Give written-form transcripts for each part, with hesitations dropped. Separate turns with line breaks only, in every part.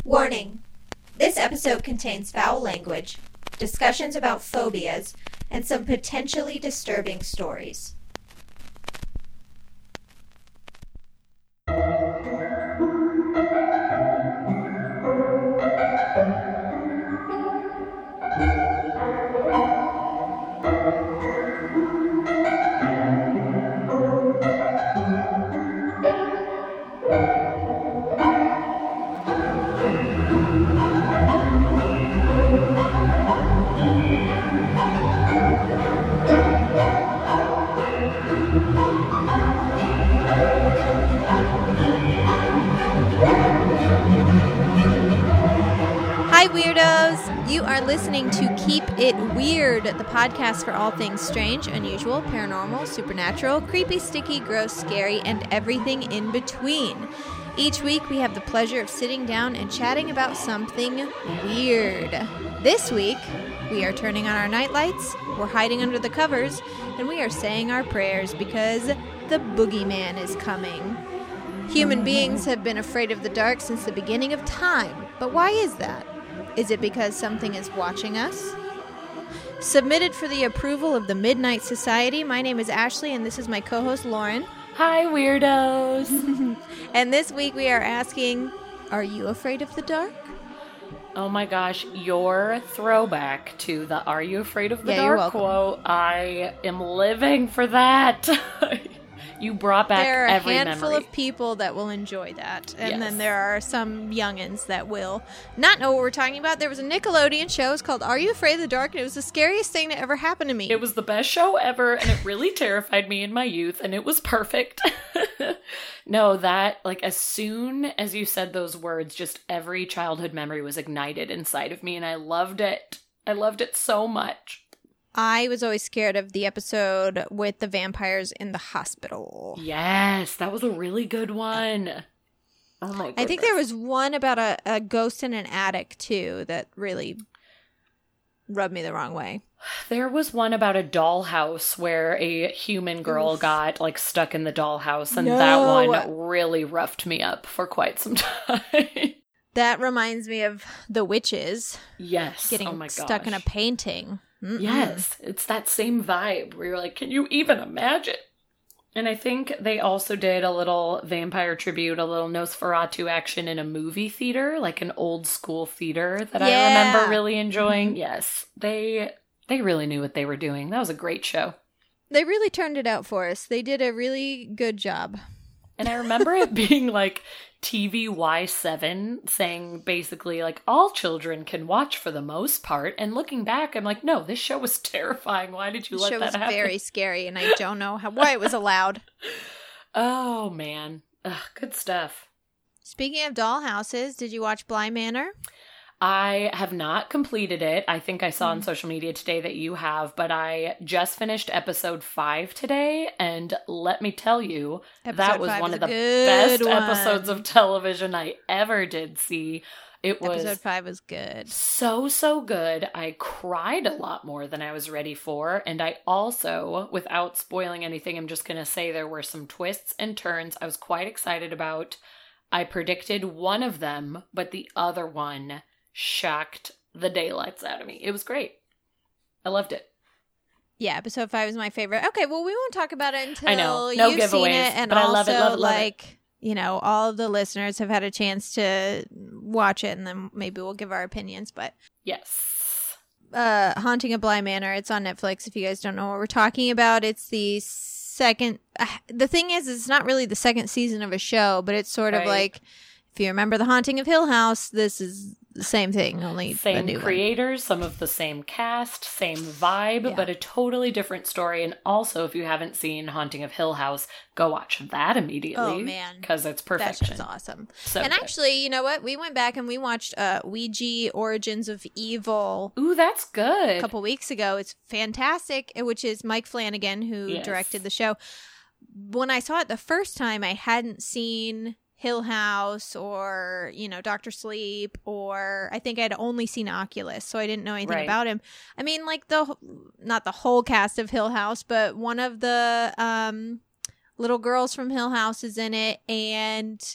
Warning! This episode contains foul language, discussions about phobias, and some potentially disturbing stories.
Hi, weirdos! You are listening to Keep It Weird, the podcast for all things strange, unusual, paranormal, supernatural, creepy, sticky, gross, scary, and everything in between. Each week, we have the pleasure of sitting down and chatting about something weird. This week, we are turning on our nightlights, we're hiding under the covers, and we are saying our prayers because the boogeyman is coming. Human beings have been afraid of the dark since the beginning of time, but why is that? Is it because something is watching us? Submitted for the approval of the Midnight Society, my name is Ashley, and this is my co-host Lauren.
Hi, weirdos!
And this week we are asking, are you afraid of the dark?
Oh my gosh, your throwback to the "Are you afraid of the
you're
dark"
welcome.
quote, I am living for that. You brought back
There are a
every
handful
memory.
of people that will enjoy that, and
Yes.
then there are some youngins that will not know what we're talking about. There was a Nickelodeon show, it's called Are You Afraid of the Dark? And it was the scariest thing that ever happened to me.
It was the best show ever, and it really terrified me in my youth, and it was perfect. No, that, like, as soon as you said those words, just every childhood memory was ignited inside of me, and I loved it. I loved it so much.
I was always scared of the episode with the vampires in the hospital.
Yes, that was a really good one. Oh my goodness.
I think there was one about a ghost in an attic, too, that really rubbed me the wrong way.
There was one about a dollhouse where a human girl got, like, stuck in the dollhouse, and that
No.
one really roughed me up for quite some time.
That reminds me of The Witches
Yes.
getting
oh my
stuck in a
gosh.
painting. Mm-mm.
Yes, it's that same vibe where you're like, can you even imagine? And I think they also did a little vampire tribute, a little Nosferatu action in a movie theater, like an old school theater that I
Yeah.
remember really enjoying. Yes, they really knew what they were doing. That was a great show.
They really turned it out for us. They did a really good job.
And I remember it being like TVY7 saying basically like all children can watch for the most part. And looking back, I'm like, no, this show was terrifying. Why did you
The
let
show
that
was
happen?
very scary, and I don't know why it was allowed.
Oh, man. Ugh, good stuff.
Speaking of dollhouses, did you watch Bly Manor?
I have not completed it. I think I saw on social media today that you have, but I just finished episode 5 today, and let me tell you, that
Episode
was
5
one
is
of
a
the
good
best
one.
episodes of television I ever did see. It was
Episode 5 was good.
so good. I cried a lot more than I was ready for, and I also, without spoiling anything, I'm just going to say there were some twists and turns I was quite excited about. I predicted one of them, but the other one shocked the daylights out of me. It was great. I loved it.
Yeah, episode 5 is my favorite. Okay, well, we won't talk about it until
I know. No
you've seen
giveaways,
it, and
but I
also,
love it, love it, love it.
like, you know, all of the listeners have had a chance to watch it, and then maybe we'll give our opinions. But
Yes.
Haunting of Bly Manor, it's on Netflix. If you guys don't know what we're talking about, it's the second. The thing is, it's not really the second season of a show, but it's sort of
Right.
like, if you remember The Haunting of Hill House, this is the same thing, only a
Same
new one.
creators, some of the same cast, same vibe,
Yeah.
but a totally different story. And also, if you haven't seen Haunting of Hill House, go watch that immediately.
Oh, man.
Because it's
That
perfection.
shit's awesome.
So
And
good.
actually, you know what? We went back and we watched Ouija Origins of Evil
Ooh, that's
a
good.
couple weeks ago. It's fantastic, which is Mike Flanagan, who
Yes.
directed the show. When I saw it the first time, I hadn't seen Hill House or, you know, Dr. Sleep, or I think I'd only seen Oculus, so I didn't know anything
Right.
about him. I mean, like, not the whole cast of Hill House, but one of the little girls from Hill House is in it, and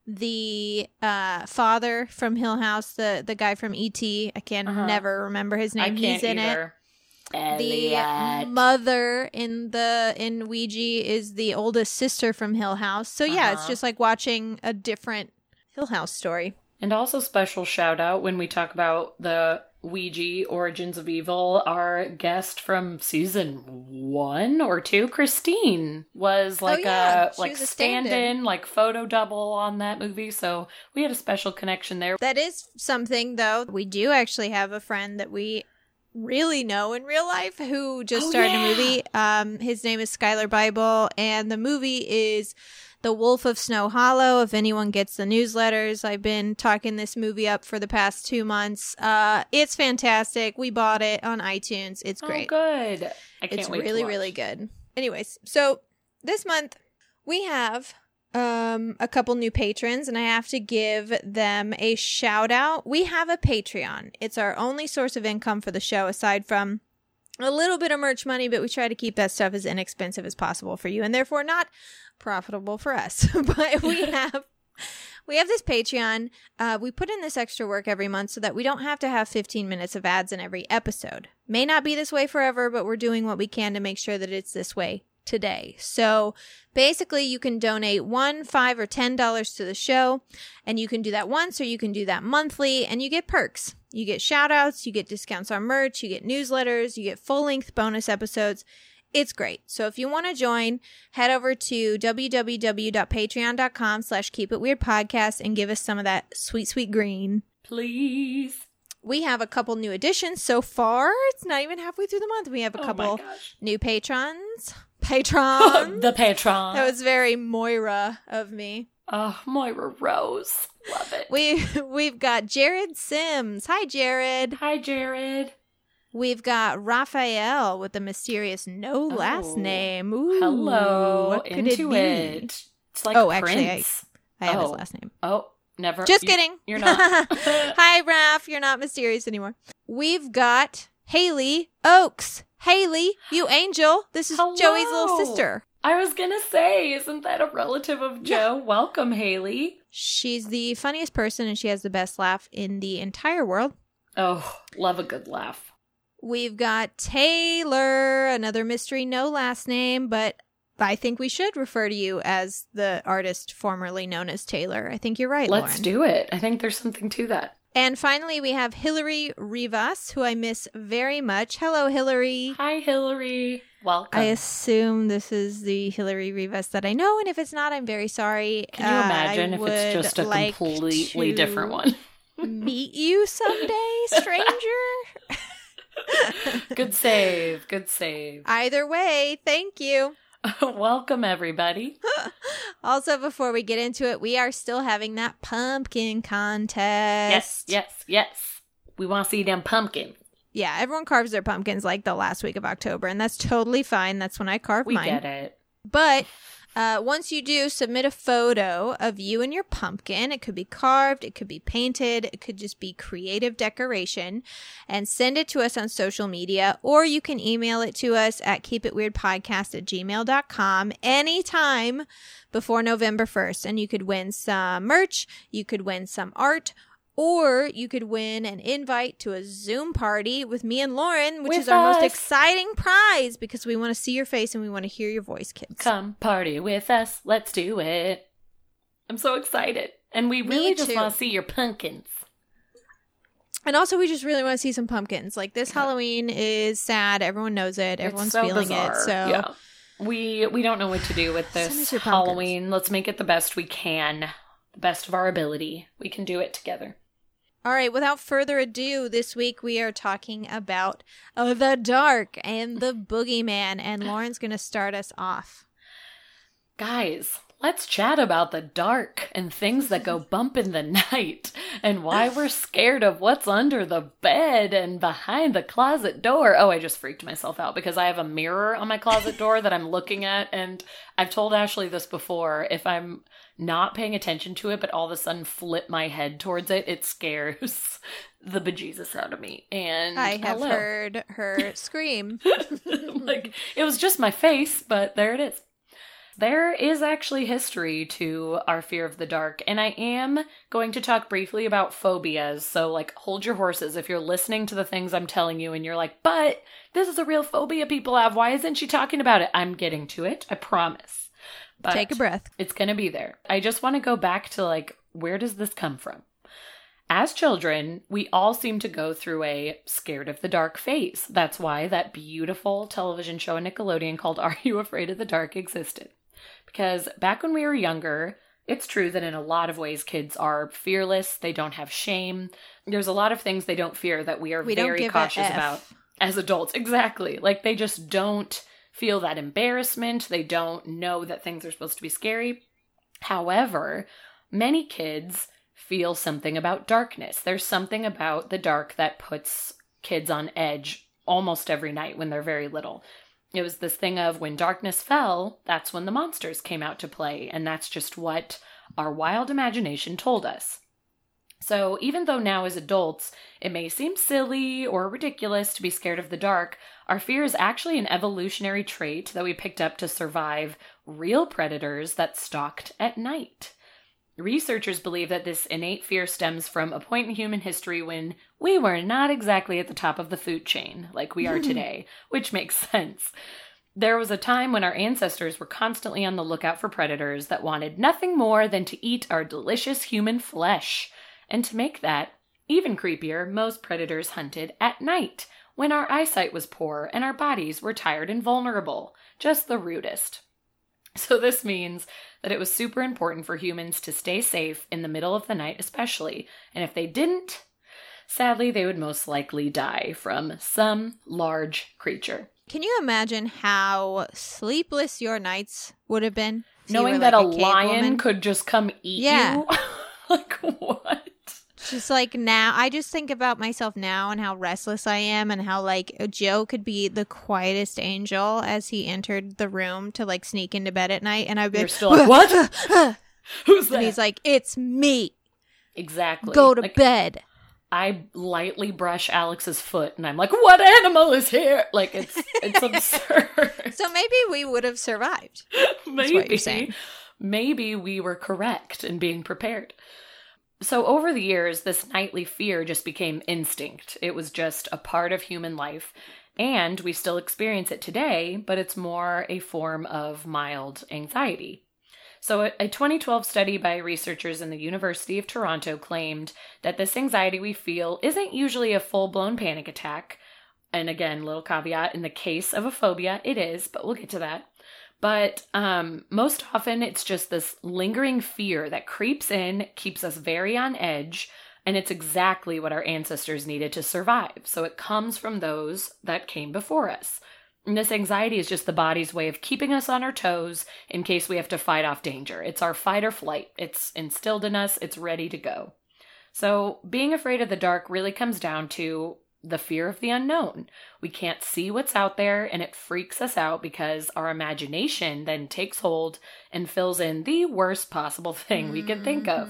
the father from Hill House, the guy from E.T. I can never remember his name. He's in
either.
it. The mother in Ouija is the oldest sister from Hill House. So yeah, it's just like watching a different Hill House story.
And also special shout out when we talk about the Ouija Origins of Evil, our guest from season 1 or 2, Christine, was like a stand-in, like photo double on that movie. So we had a special connection there.
That is something, though. We do actually have a friend that we really know in real life who just starred in a movie. His name is Skylar Bible, and the movie is The Wolf of Snow Hollow. If anyone gets the newsletters, I've been talking this movie up for the past 2 months. It's fantastic. We bought it on iTunes. It's great.
Oh, good. I can't wait to watch.
Really good. Anyways, so this month we have a couple new patrons, and I have to give them a shout out. We have a Patreon. It's our only source of income for the show, aside from a little bit of merch money, but we try to keep that stuff as inexpensive as possible for you, and therefore not profitable for us. But we have this Patreon. We put in this extra work every month so that we don't have to have 15 minutes of ads in every episode. May not be this way forever, but we're doing what we can to make sure that it's this way today. So basically you can donate $1, $5, or $10 to the show, and you can do that once or you can do that monthly, and you get perks. You get shout outs, you get discounts on merch, you get newsletters, you get full-length bonus episodes. It's great. So if you want to join, head over to www.patreon.com/keepitweirdpodcast and give us some of that sweet, sweet green.
Please.
We have a couple new additions so far. It's not even halfway through the month. We have a couple new patrons.
The patron.
That was very Moira of me.
Oh, Moira Rose. Love it.
We've got Jared Sims. Hi, Jared.
Hi, Jared.
We've got Raphael with the mysterious no last name. Ooh,
hello.
What could
Into
it be?
It's like
Actually, I have his last name.
Oh, never.
Just kidding.
You're not.
Hi, Raph. You're not mysterious anymore. We've got Haley Oakes. Haley, you angel. This is
Hello.
Joey's little sister.
I was going to say, isn't that a relative of Joe? Yeah. Welcome, Haley.
She's the funniest person, and she has the best laugh in the entire world.
Oh, love a good laugh.
We've got Taylor, another mystery, no last name, but I think we should refer to you as the artist formerly known as Taylor. I think you're right, Lauren.
Let's do it. I think there's something to that.
And finally, we have Hillary Rivas, who I miss very much. Hello, Hillary.
Hi, Hillary. Welcome.
I assume this is the Hillary Rivas that I know, and if it's not, I'm very sorry.
Can you imagine if it's just a completely different one?
Meet you someday, stranger?
Good save. Good save.
Either way, thank you.
Welcome, everybody.
Also, before we get into it, we are still having that pumpkin contest.
Yes. We want to see them pumpkins.
Yeah, everyone carves their pumpkins like the last week of October, and that's totally fine. That's when I carve mine.
We get it.
But once you do, submit a photo of you and your pumpkin. It could be carved, it could be painted, it could just be creative decoration, and send it to us on social media, or you can email it to us at keepitweirdpodcast@gmail.com anytime before November 1st. And you could win some merch, you could win some art, or you could win an invite to a Zoom party with me and Lauren, which is our most exciting prize because we want to see your face and we want to hear your voice, kids.
Come party with us. Let's do it. I'm so excited. And we really just want to see your pumpkins.
And also, we just really want to see some pumpkins. Like, this Halloween is sad. Everyone knows it. Everyone's feeling
bizarre.
it. So
yeah. We don't know what to do with this Halloween. Let's make it the best we can. The best of our ability. We can do it together.
All right, without further ado, this week we are talking about the dark and the boogeyman, and Lauren's going to start us off.
Guys, let's chat about the dark and things that go bump in the night, and why we're scared of what's under the bed and behind the closet door. Oh, I just freaked myself out because I have a mirror on my closet door that I'm looking at, and I've told Ashley this before. If I'm not paying attention to it, but all of a sudden flip my head towards it, it scares the bejesus out of me. And
I have heard her scream.
Like, it was just my face, but there it is. There is actually history to our fear of the dark, and I am going to talk briefly about phobias, so hold your horses if you're listening to the things I'm telling you and you're like, but this is a real phobia people have, why isn't she talking about it? I'm getting to it, I promise. But
take a breath.
It's going to be there. I just want to go back to where does this come from? As children, we all seem to go through a scared of the dark phase. That's why that beautiful television show on Nickelodeon called Are You Afraid of the Dark existed. Because back when we were younger, it's true that in a lot of ways kids are fearless. They don't have shame. There's a lot of things they don't fear that we are very cautious about as adults. Exactly. They just don't feel that embarrassment. They don't know that things are supposed to be scary. However, many kids feel something about darkness. There's something about the dark that puts kids on edge almost every night when they're very little. It was this thing of when darkness fell, that's when the monsters came out to play, and that's just what our wild imagination told us. So even though now as adults, it may seem silly or ridiculous to be scared of the dark, our fear is actually an evolutionary trait that we picked up to survive real predators that stalked at night. Researchers believe that this innate fear stems from a point in human history when we were not exactly at the top of the food chain like we are today, which makes sense. There was a time when our ancestors were constantly on the lookout for predators that wanted nothing more than to eat our delicious human flesh. And to make that even creepier, most predators hunted at night, when our eyesight was poor and our bodies were tired and vulnerable. Just the rudest. So this means that it was super important for humans to stay safe in the middle of the night especially, and if they didn't, sadly they would most likely die from some large creature.
Can you imagine how sleepless your nights would have been?
Knowing that a lion could just come eat you? What?
Just now, I just think about myself now and how restless I am and how Joe could be the quietest angel as he entered the room to sneak into bed at night, and I'd be
still like, what? Who's that?
And he's like, it's me.
Exactly.
Go to bed.
I lightly brush Alex's foot and I'm like, what animal is here? It's absurd.
So maybe we would have survived.
Maybe.
That's what you're saying.
Maybe we were correct in being prepared. So over the years, this nightly fear just became instinct. It was just a part of human life. And we still experience it today, but it's more a form of mild anxiety. So a 2012 study by researchers in the University of Toronto claimed that this anxiety we feel isn't usually a full-blown panic attack. And again, little caveat, in the case of a phobia, it is, but we'll get to that. But most often it's just this lingering fear that creeps in, keeps us very on edge, and it's exactly what our ancestors needed to survive. So it comes from those that came before us. And this anxiety is just the body's way of keeping us on our toes in case we have to fight off danger. It's our fight or flight. It's instilled in us. It's ready to go. So being afraid of the dark really comes down to the fear of the unknown. We can't see what's out there, and it freaks us out because our imagination then takes hold and fills in the worst possible thing we can think of.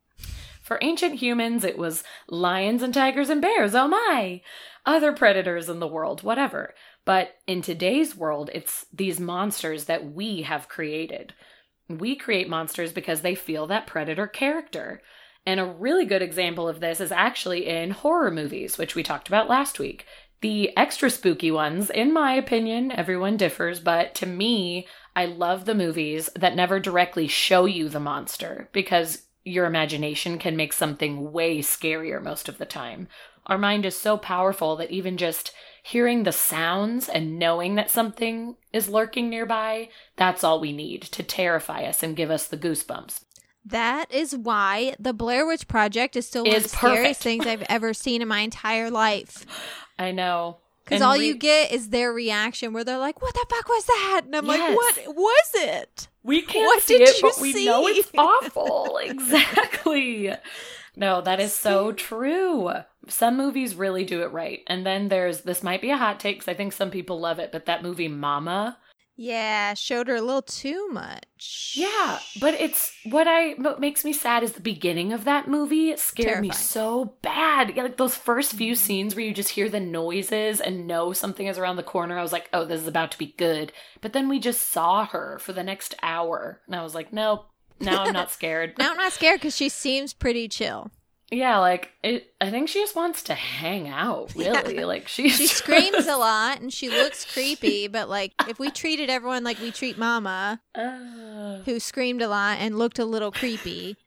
For ancient humans, it was lions and tigers and bears, oh my! Other predators in the world, whatever. But in today's world, it's these monsters that we have created. We create monsters because they feel that predator character. And a really good example of this is actually in horror movies, which we talked about last week. The extra spooky ones, in my opinion, everyone differs, but to me, I love the movies that never directly show you the monster because your imagination can make something way scarier most of the time. Our mind is so powerful that even just hearing the sounds and knowing that something is lurking nearby, that's all we need to terrify us and give us the goosebumps.
That is why the Blair Witch Project is still one of the scariest things I've ever seen in my entire life.
I know.
Because all you get is their reaction where they're like, what the fuck was that? And I'm like, what was it?
We can't see it, but we know it's awful. Exactly. No, that is so true. Some movies really do it right. And then this might be a hot take because I think some people love it, but that movie Mama.
Yeah, showed her a little too much.
Yeah, but it's what makes me sad is the beginning of that movie scared me so bad. Yeah, like those first few scenes where you just hear the noises and know something is around the corner. I was like, oh, this is about to be good. But then we just saw her for the next hour. And I was like, nope, now I'm not scared.
Now I'm not scared because she seems pretty chill.
Yeah, like, I think she just wants to hang out, really. Yeah. Like, she
screams a lot, and she looks creepy, but, like, if we treated everyone like we treat Mama, who screamed a lot and looked a little creepy,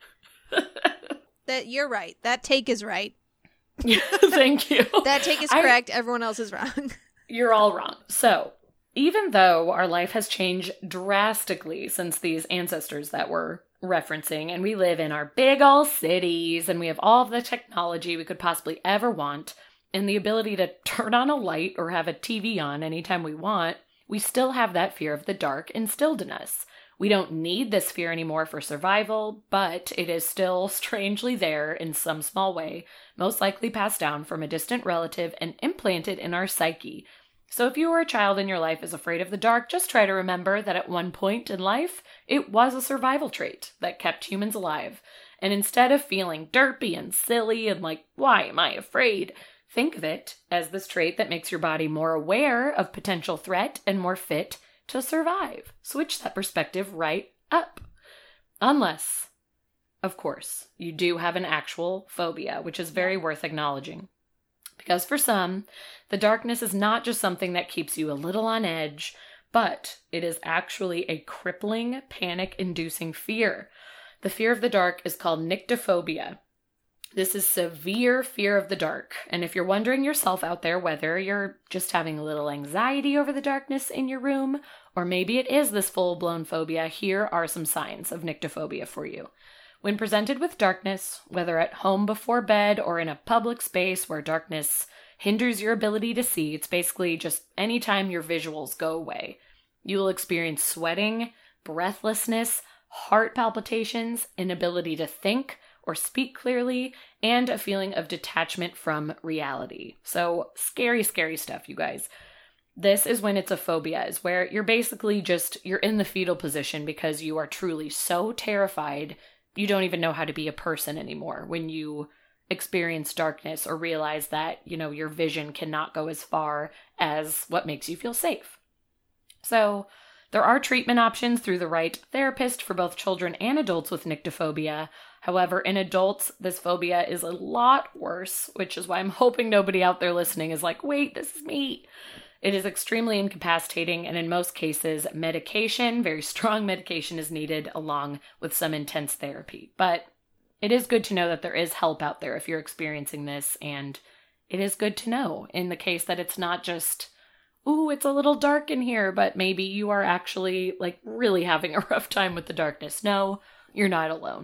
that you're right. That take is right.
Thank you.
That take is correct. Everyone else is wrong.
You're all wrong. So, even though our life has changed drastically since these ancestors that were referencing, and we live in our big old cities, and we have all of the technology we could possibly ever want, and the ability to turn on a light or have a TV on anytime we want, we still have that fear of the dark instilled in us. We don't need this fear anymore for survival, but it is still strangely there in some small way, most likely passed down from a distant relative and implanted in our psyche. So if you or a child in your life is afraid of the dark, just try to remember that at one point in life, it was a survival trait that kept humans alive. And instead of feeling derpy and silly and like, why am I afraid? Think of it as this trait that makes your body more aware of potential threat and more fit to survive. Switch that perspective right up. Unless, of course, you do have an actual phobia, which is very worth acknowledging. Because for some, the darkness is not just something that keeps you a little on edge, but it is actually a crippling, panic-inducing fear. The fear of the dark is called nyctophobia. This is severe fear of the dark. And if you're wondering yourself out there whether you're just having a little anxiety over the darkness in your room, or maybe it is this full-blown phobia, here are some signs of nyctophobia for you. When presented with darkness, whether at home before bed or in a public space where darkness hinders your ability to see, it's basically just anytime your visuals go away. You will experience sweating, breathlessness, heart palpitations, inability to think or speak clearly, and a feeling of detachment from reality. So scary, scary stuff, you guys. This is when it's a phobia, is where you're basically you're in the fetal position because you are truly so terrified you don't even know how to be a person anymore when you experience darkness or realize that, your vision cannot go as far as what makes you feel safe. So there are treatment options through the right therapist for both children and adults with nyctophobia. However, in adults, this phobia is a lot worse, which is why I'm hoping nobody out there listening is like, wait, this is me. It is extremely incapacitating, and in most cases, medication, very strong medication, is needed along with some intense therapy. But it is good to know that there is help out there if you're experiencing this, and it is good to know in the case that it's not just, ooh, it's a little dark in here, but maybe you are actually, really having a rough time with the darkness. No, you're not alone.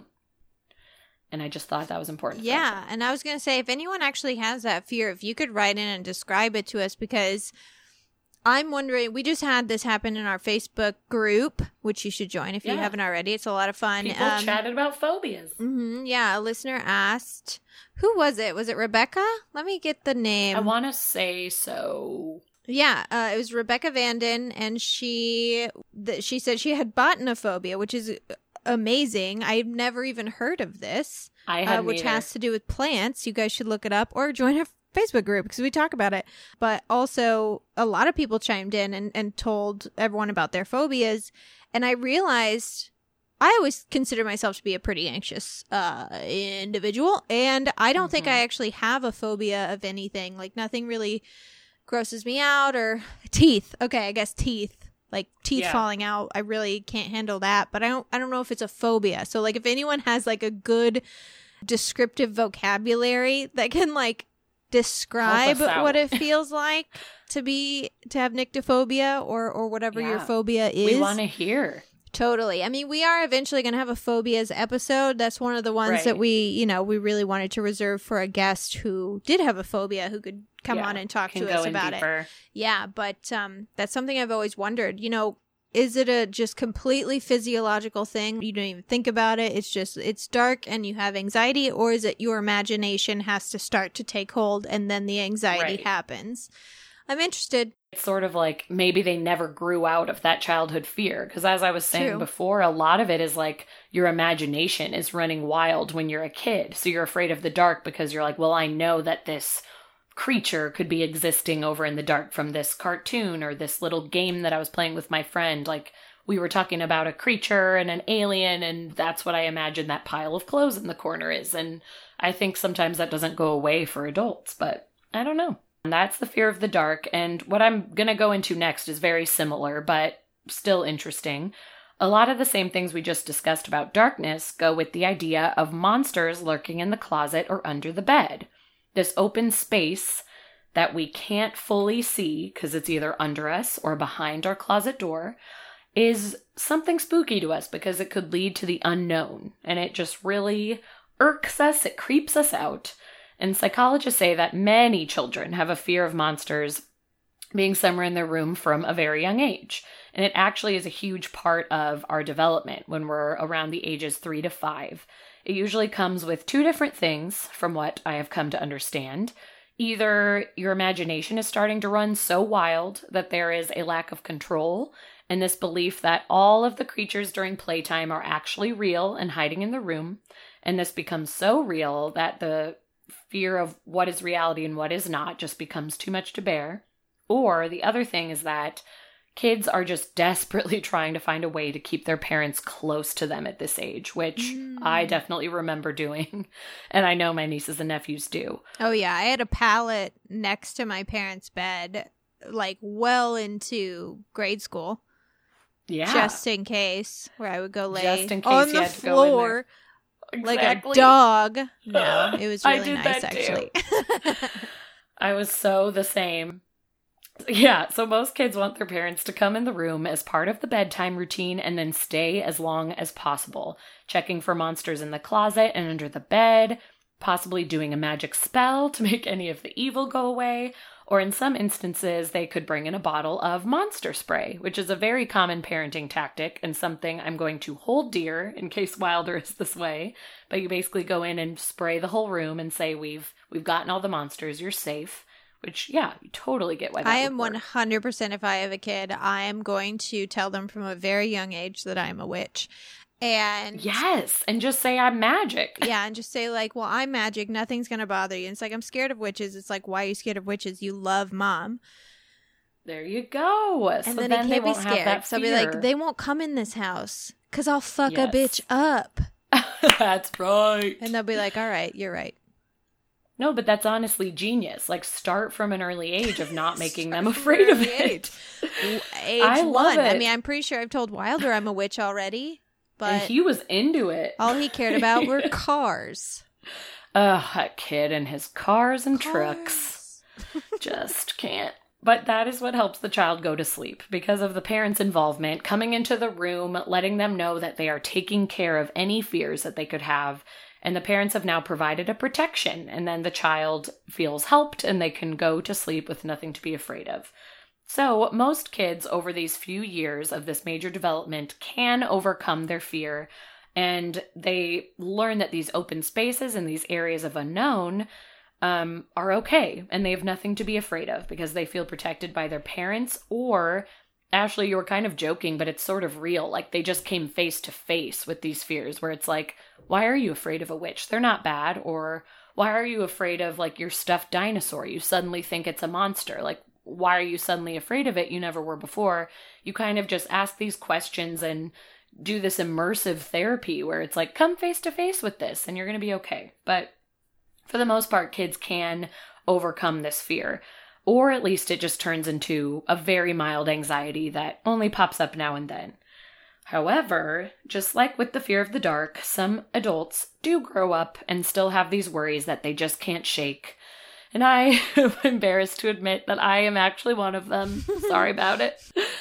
And I just thought that was important.
Yeah, and I was going to say, if anyone actually has that fear, if you could write in and describe it to us, because I'm wondering, we just had this happen in our Facebook group, which you should join if you haven't already. It's a lot of fun.
People chatted about phobias.
Yeah, a listener asked, who was it? Was it Rebecca? Let me get the name.
I want to say so.
Yeah, it was Rebecca Vanden, and she said she had botanophobia, which is amazing. I've never even heard of this.
I hadn't
which
either.
Has to do with plants. You guys should look it up or join our Facebook group because we talk about it. But also, a lot of people chimed in and told everyone about their phobias. And I realized I always consider myself to be a pretty anxious individual. And I don't think I actually have a phobia of anything. Nothing really grosses me out. Or teeth. Okay, I guess teeth. Teeth falling out. I really can't handle that. But I don't know if it's a phobia. So if anyone has a good descriptive vocabulary that can describe what it feels like to have nyctophobia or whatever your phobia is.
We want to hear.
Totally. I mean, we are eventually going to have a phobias episode. That's one of the ones that we really wanted to reserve for a guest who did have a phobia who could come on and talk to us about it. Yeah, but that's something I've always wondered. Is it a just completely physiological thing? You don't even think about it. It's dark and you have anxiety, or is it your imagination has to start to take hold and then the anxiety happens? I'm interested.
It's sort of like maybe they never grew out of that childhood fear. Because as I was saying before, a lot of it is like your imagination is running wild when you're a kid. So you're afraid of the dark because you're like, well, I know that this creature could be existing over in the dark from this cartoon or this little game that I was playing with my friend. Like, we were talking about a creature and an alien, and that's what I imagine that pile of clothes in the corner is. And I think sometimes that doesn't go away for adults, but I don't know. That's the fear of the dark, and what I'm going to go into next is very similar, but still interesting. A lot of the same things we just discussed about darkness go with the idea of monsters lurking in the closet or under the bed. This open space that we can't fully see because it's either under us or behind our closet door is something spooky to us because it could lead to the unknown, and it just really irks us, it creeps us out. And psychologists say that many children have a fear of monsters being somewhere in their room from a very young age. And it actually is a huge part of our development when we're around the ages 3 to 5. It usually comes with 2 different things, from what I have come to understand. Either your imagination is starting to run so wild that there is a lack of control, and this belief that all of the creatures during playtime are actually real and hiding in the room. And this becomes so real that the fear of what is reality and what is not just becomes too much to bear. Or the other thing is that kids are just desperately trying to find a way to keep their parents close to them at this age, which I definitely remember doing. And I know my nieces and nephews do.
Oh, yeah. I had a pallet next to my parents' bed, like well into grade school.
Yeah.
Just in case, where I would go lay
just in case
on
you
the
had to go in
floor.
there.
Like
Exactly.
a dog. No, it was
I
really
did
nice,
that too.
actually.
I was so the same. Yeah, so most kids want their parents to come in the room as part of the bedtime routine and then stay as long as possible, checking for monsters in the closet and under the bed, possibly doing a magic spell to make any of the evil go away, or in some instances, they could bring in a bottle of monster spray, which is a very common parenting tactic and something I'm going to hold dear in case Wilder is this way. But you basically go in and spray the whole room and say, we've gotten all the monsters, you're safe. Which, yeah, you totally get why that
I am
would work.
100%, if I have a kid, I am going to tell them from a very young age that I'm a witch. And
yes, and just say I'm magic.
yeah, and just say like, well, I'm magic, nothing's going to bother you. And it's like, I'm scared of witches. It's like, why are you scared of witches? You love mom.
There you go.
And
so
then
then
they
they
can't be
won't have
scared.
that
So I'll
fear.
be like, they won't come in this house because I'll fuck a
Yes.
bitch up.
That's right.
And they'll be like, all right, you're right.
No, but that's honestly genius. Like, start from an early age of not making them afraid of it.
Age
I love
1. I
it.
mean, I'm pretty sure I've told Wilder I'm a witch already, but
And he was into it.
all he cared about were cars.
Ugh, that kid and his cars and trucks. Just can't. But that is what helps the child go to sleep because of the parents' involvement, coming into the room, letting them know that they are taking care of any fears that they could have. And the parents have now provided a protection, and then the child feels helped and they can go to sleep with nothing to be afraid of. So most kids over these few years of this major development can overcome their fear, and they learn that these open spaces and these areas of unknown are okay, and they have nothing to be afraid of because they feel protected by their parents. Or, Ashley, you were kind of joking, but it's sort of real. Like, they just came face to face with these fears where it's like, why are you afraid of a witch? They're not bad. Or why are you afraid of, like, your stuffed dinosaur? You suddenly think it's a monster. Like, why are you suddenly afraid of it? You never were before. You kind of just ask these questions and do this immersive therapy where it's like, come face to face with this and you're going to be okay. But for the most part, kids can overcome this fear. Or at least it just turns into a very mild anxiety that only pops up now and then. However, just like with the fear of the dark, some adults do grow up and still have these worries that they just can't shake. And I am embarrassed to admit that I am actually one of them. Sorry about it.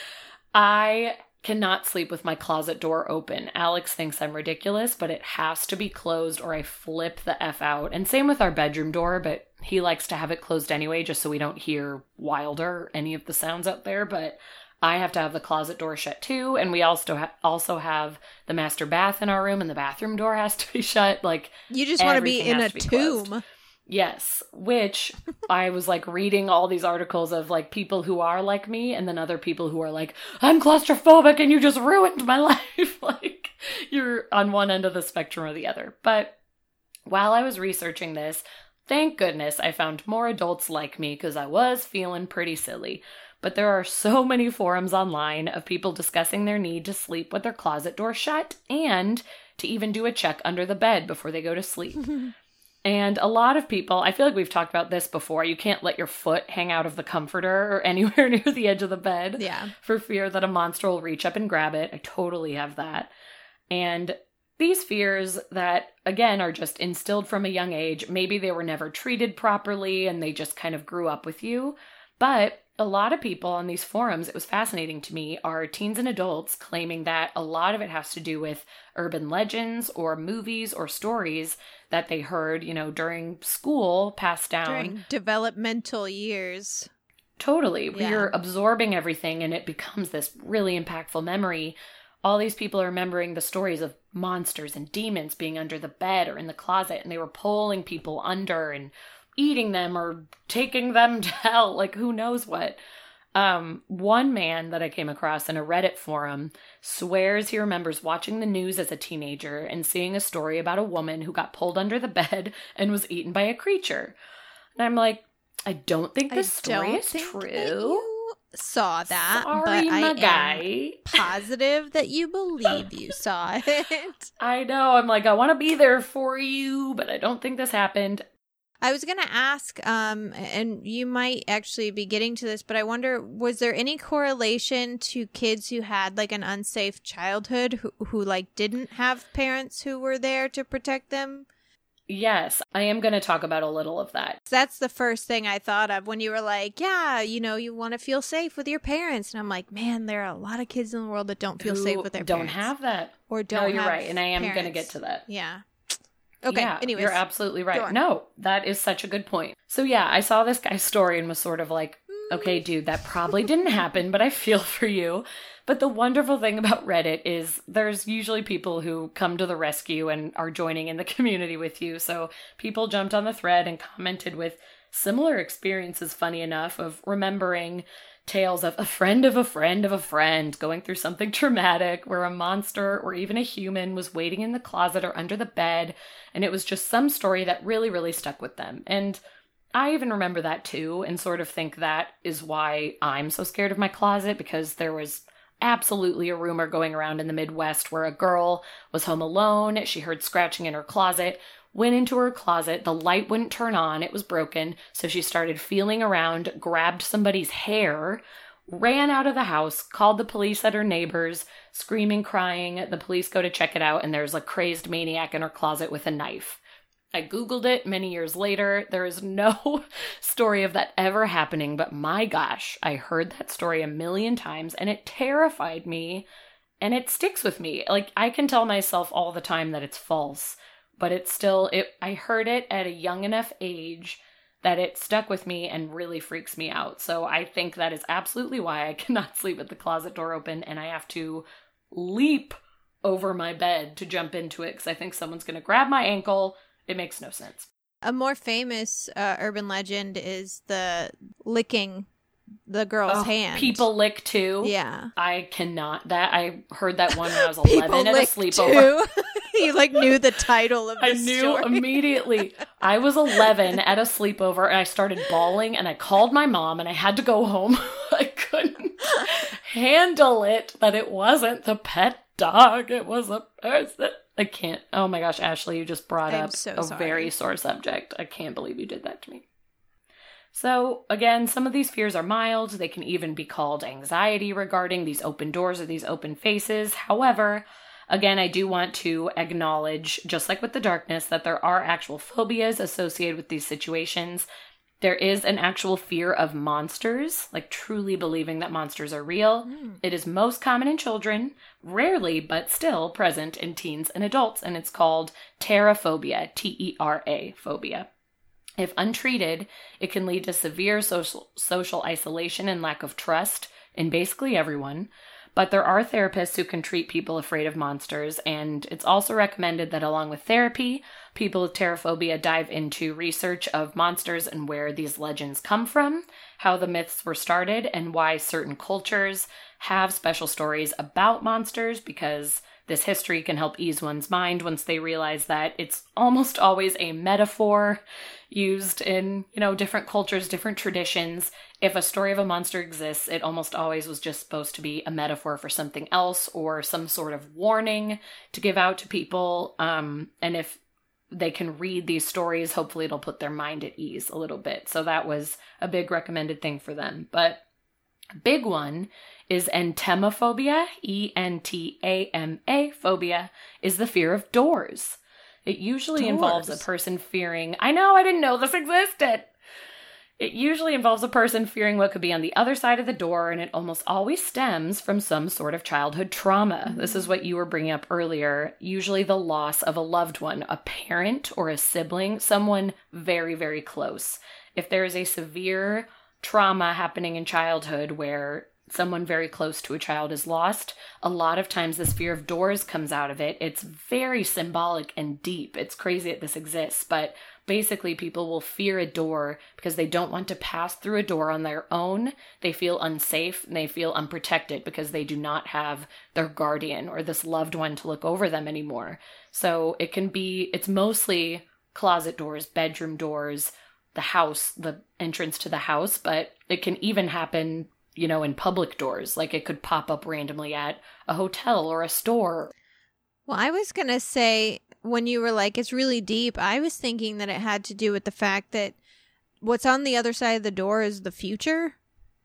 I cannot sleep with my closet door open. Alex thinks I'm ridiculous, but it has to be closed or I flip the F out. And same with our bedroom door, but he likes to have it closed anyway, just so we don't hear Wilder or any of the sounds out there. But I have to have the closet door shut too. And we also have the master bath in our room, and the bathroom door has to be shut. Like,
You just want to be
everything
in
has
a
to be closed.
tomb.
Yes, which I was like reading all these articles of like people who are like me and then other people who are like, I'm claustrophobic and you just ruined my life. Like you're on one end of the spectrum or the other. But while I was researching this, thank goodness I found more adults like me because I was feeling pretty silly. But there are so many forums online of people discussing their need to sleep with their closet door shut and to even do a check under the bed before they go to sleep. And a lot of people, I feel like we've talked about this before, you can't let your foot hang out of the comforter or anywhere near the edge of the bed for fear that a monster will reach up and grab it. I totally have that. And these fears that, again, are just instilled from a young age, maybe they were never treated properly and they just kind of grew up with you. But a lot of people on these forums, it was fascinating to me, are teens and adults claiming that a lot of it has to do with urban legends or movies or stories that they heard, you know, during school, passed down.
During developmental years.
Totally. Yeah. You're absorbing everything and it becomes this really impactful memory. All these people are remembering the stories of monsters and demons being under the bed or in the closet, and they were pulling people under and eating them or taking them to hell, like who knows what. One man that I came across in a Reddit forum swears he remembers watching the news as a teenager and seeing a story about a woman who got pulled under the bed and was eaten by a creature. And I'm like, I don't think this story is true.
Saw that,
sorry,
but
my
I
guy.
am positive that you believe you saw it.
I know. I'm like, I want to be there for you, but I don't think this happened.
I was going to ask, and you might actually be getting to this, but I wonder, was there any correlation to kids who had like an unsafe childhood who like didn't have parents who were there to protect them?
Yes, I am going to talk about a little of that.
That's the first thing I thought of when you were like, yeah, you know, you want to feel safe with your parents. And I'm like, man, there are a lot of kids in the world that don't feel safe with their parents.
Don't have that.
Or don't
No, you're
have
right. And I am
parents.
going to get to that.
Yeah. Okay,
yeah,
anyways.
You're absolutely right. No, that is such a good point. So yeah, I saw this guy's story and was sort of like, okay, dude, that probably didn't happen, but I feel for you. But the wonderful thing about Reddit is there's usually people who come to the rescue and are joining in the community with you. So people jumped on the thread and commented with similar experiences, funny enough, of remembering tales of a friend of a friend of a friend going through something traumatic where a monster or even a human was waiting in the closet or under the bed, and it was just some story that really, really stuck with them. And I even remember that too, and sort of think that is why I'm so scared of my closet, because there was absolutely a rumor going around in the Midwest where a girl was home alone, she heard scratching in her closet, went into her closet, the light wouldn't turn on, it was broken, so she started feeling around, grabbed somebody's hair, ran out of the house, called the police at her neighbors, screaming, crying. The police go to check it out, and there's a crazed maniac in her closet with a knife. I Googled it many years later. There is no story of that ever happening, but my gosh, I heard that story a million times, and it terrified me, and it sticks with me. Like, I can tell myself all the time that it's false, but it's still, I heard it at a young enough age that it stuck with me and really freaks me out. So I think that is absolutely why I cannot sleep with the closet door open, and I have to leap over my bed to jump into it because I think someone's going to grab my ankle. It makes no sense.
A more famous urban legend is the licking the girl's hand.
People lick too?
Yeah.
I cannot. I heard that one when I was 11 at a sleepover.
Too. You like knew the title of the story.
I knew immediately. I was 11 at a sleepover and I started bawling and I called my mom and I had to go home. I couldn't handle it that it wasn't the pet dog. It was a person. I can't. Oh my gosh, Ashley, you just brought up a very sore subject. I can't believe you did that to me. So, again, some of these fears are mild. They can even be called anxiety regarding these open doors or these open faces. However, again, I do want to acknowledge, just like with the darkness, that there are actual phobias associated with these situations. There is an actual fear of monsters, like truly believing that monsters are real. It is most common in children, rarely, but still present in teens and adults, and it's called terraphobia, T-E-R-A, phobia. If untreated, it can lead to severe social isolation and lack of trust in basically everyone. But there are therapists who can treat people afraid of monsters, and it's also recommended that along with therapy, People with Terraphobia dive into research of monsters and where these legends come from, how the myths were started, and why certain cultures have special stories about monsters, because this history can help ease one's mind once they realize that it's almost always a metaphor used in, different cultures, different traditions. If a story of a monster exists, it almost always was just supposed to be a metaphor for something else or some sort of warning to give out to people. And if they can read these stories, hopefully it'll put their mind at ease a little bit. So that was a big recommended thing for them. But a big one is entomophobia, E-N-T-A-M-A phobia, is the fear of doors. It usually involves a person fearing... I know, I didn't know this existed! It usually involves a person fearing what could be on the other side of the door, and it almost always stems from some sort of childhood trauma. This is what you were bringing up earlier. Usually the loss of a loved one, a parent or a sibling, someone very, very close. If there is a severe trauma happening in childhood where someone very close to a child is lost, a lot of times this fear of doors comes out of it. It's very symbolic and deep. It's crazy that this exists, but basically people will fear a door because they don't want to pass through a door on their own. They feel unsafe and they feel unprotected because they do not have their guardian or this loved one to look over them anymore. So it's mostly closet doors, bedroom doors, the house, the entrance to the house, but it can even happen in public doors. Like it could pop up randomly at a hotel or a store.
Well, I was going to say, when you were like, it's really deep, I was thinking that it had to do with the fact that what's on the other side of the door is the future.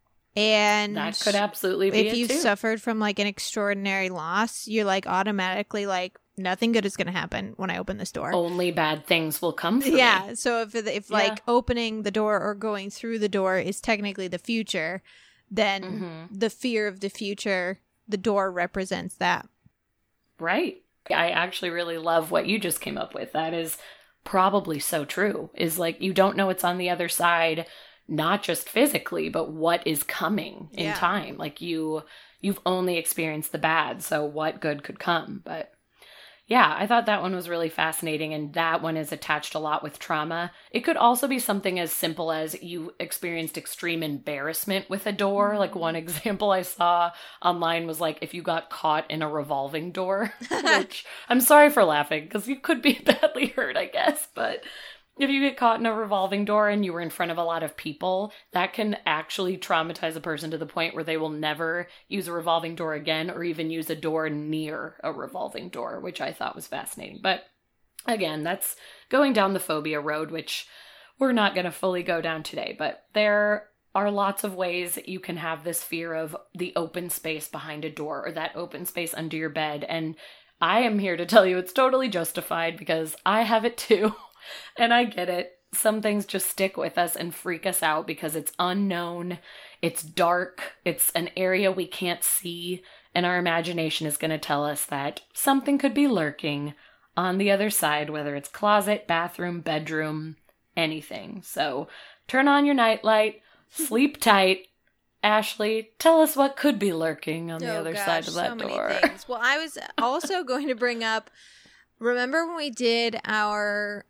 And
that could absolutely be
if you suffered from like an extraordinary loss, you're like automatically like, nothing good is going to happen when I open this door.
Only bad things will come from
it. So if like opening the door or going through the door is technically the future, then the fear of the future, the door represents that.
Right. I actually really love what you just came up with. That is probably so true. Is like you don't know what's on the other side, not just physically, but what is coming in time. Like you've only experienced the bad, so what good could come? But yeah, I thought that one was really fascinating, and that one is attached a lot with trauma. It could also be something as simple as you experienced extreme embarrassment with a door. Like one example I saw online was like if you got caught in a revolving door, which I'm sorry for laughing because you could be badly hurt, I guess, but if you get caught in a revolving door and you were in front of a lot of people, that can actually traumatize a person to the point where they will never use a revolving door again or even use a door near a revolving door, which I thought was fascinating. But again, that's going down the phobia road, which we're not going to fully go down today. But there are lots of ways that you can have this fear of the open space behind a door or that open space under your bed. And I am here to tell you it's totally justified because I have it too. And I get it. Some things just stick with us and freak us out because it's unknown, it's dark, it's an area we can't see, and our imagination is going to tell us that something could be lurking on the other side, whether it's closet, bathroom, bedroom, anything. So turn on your nightlight, sleep tight. Ashley, tell us what could be lurking on the other side of that door.
Many things. Well, I was also going to bring up, remember when we did our...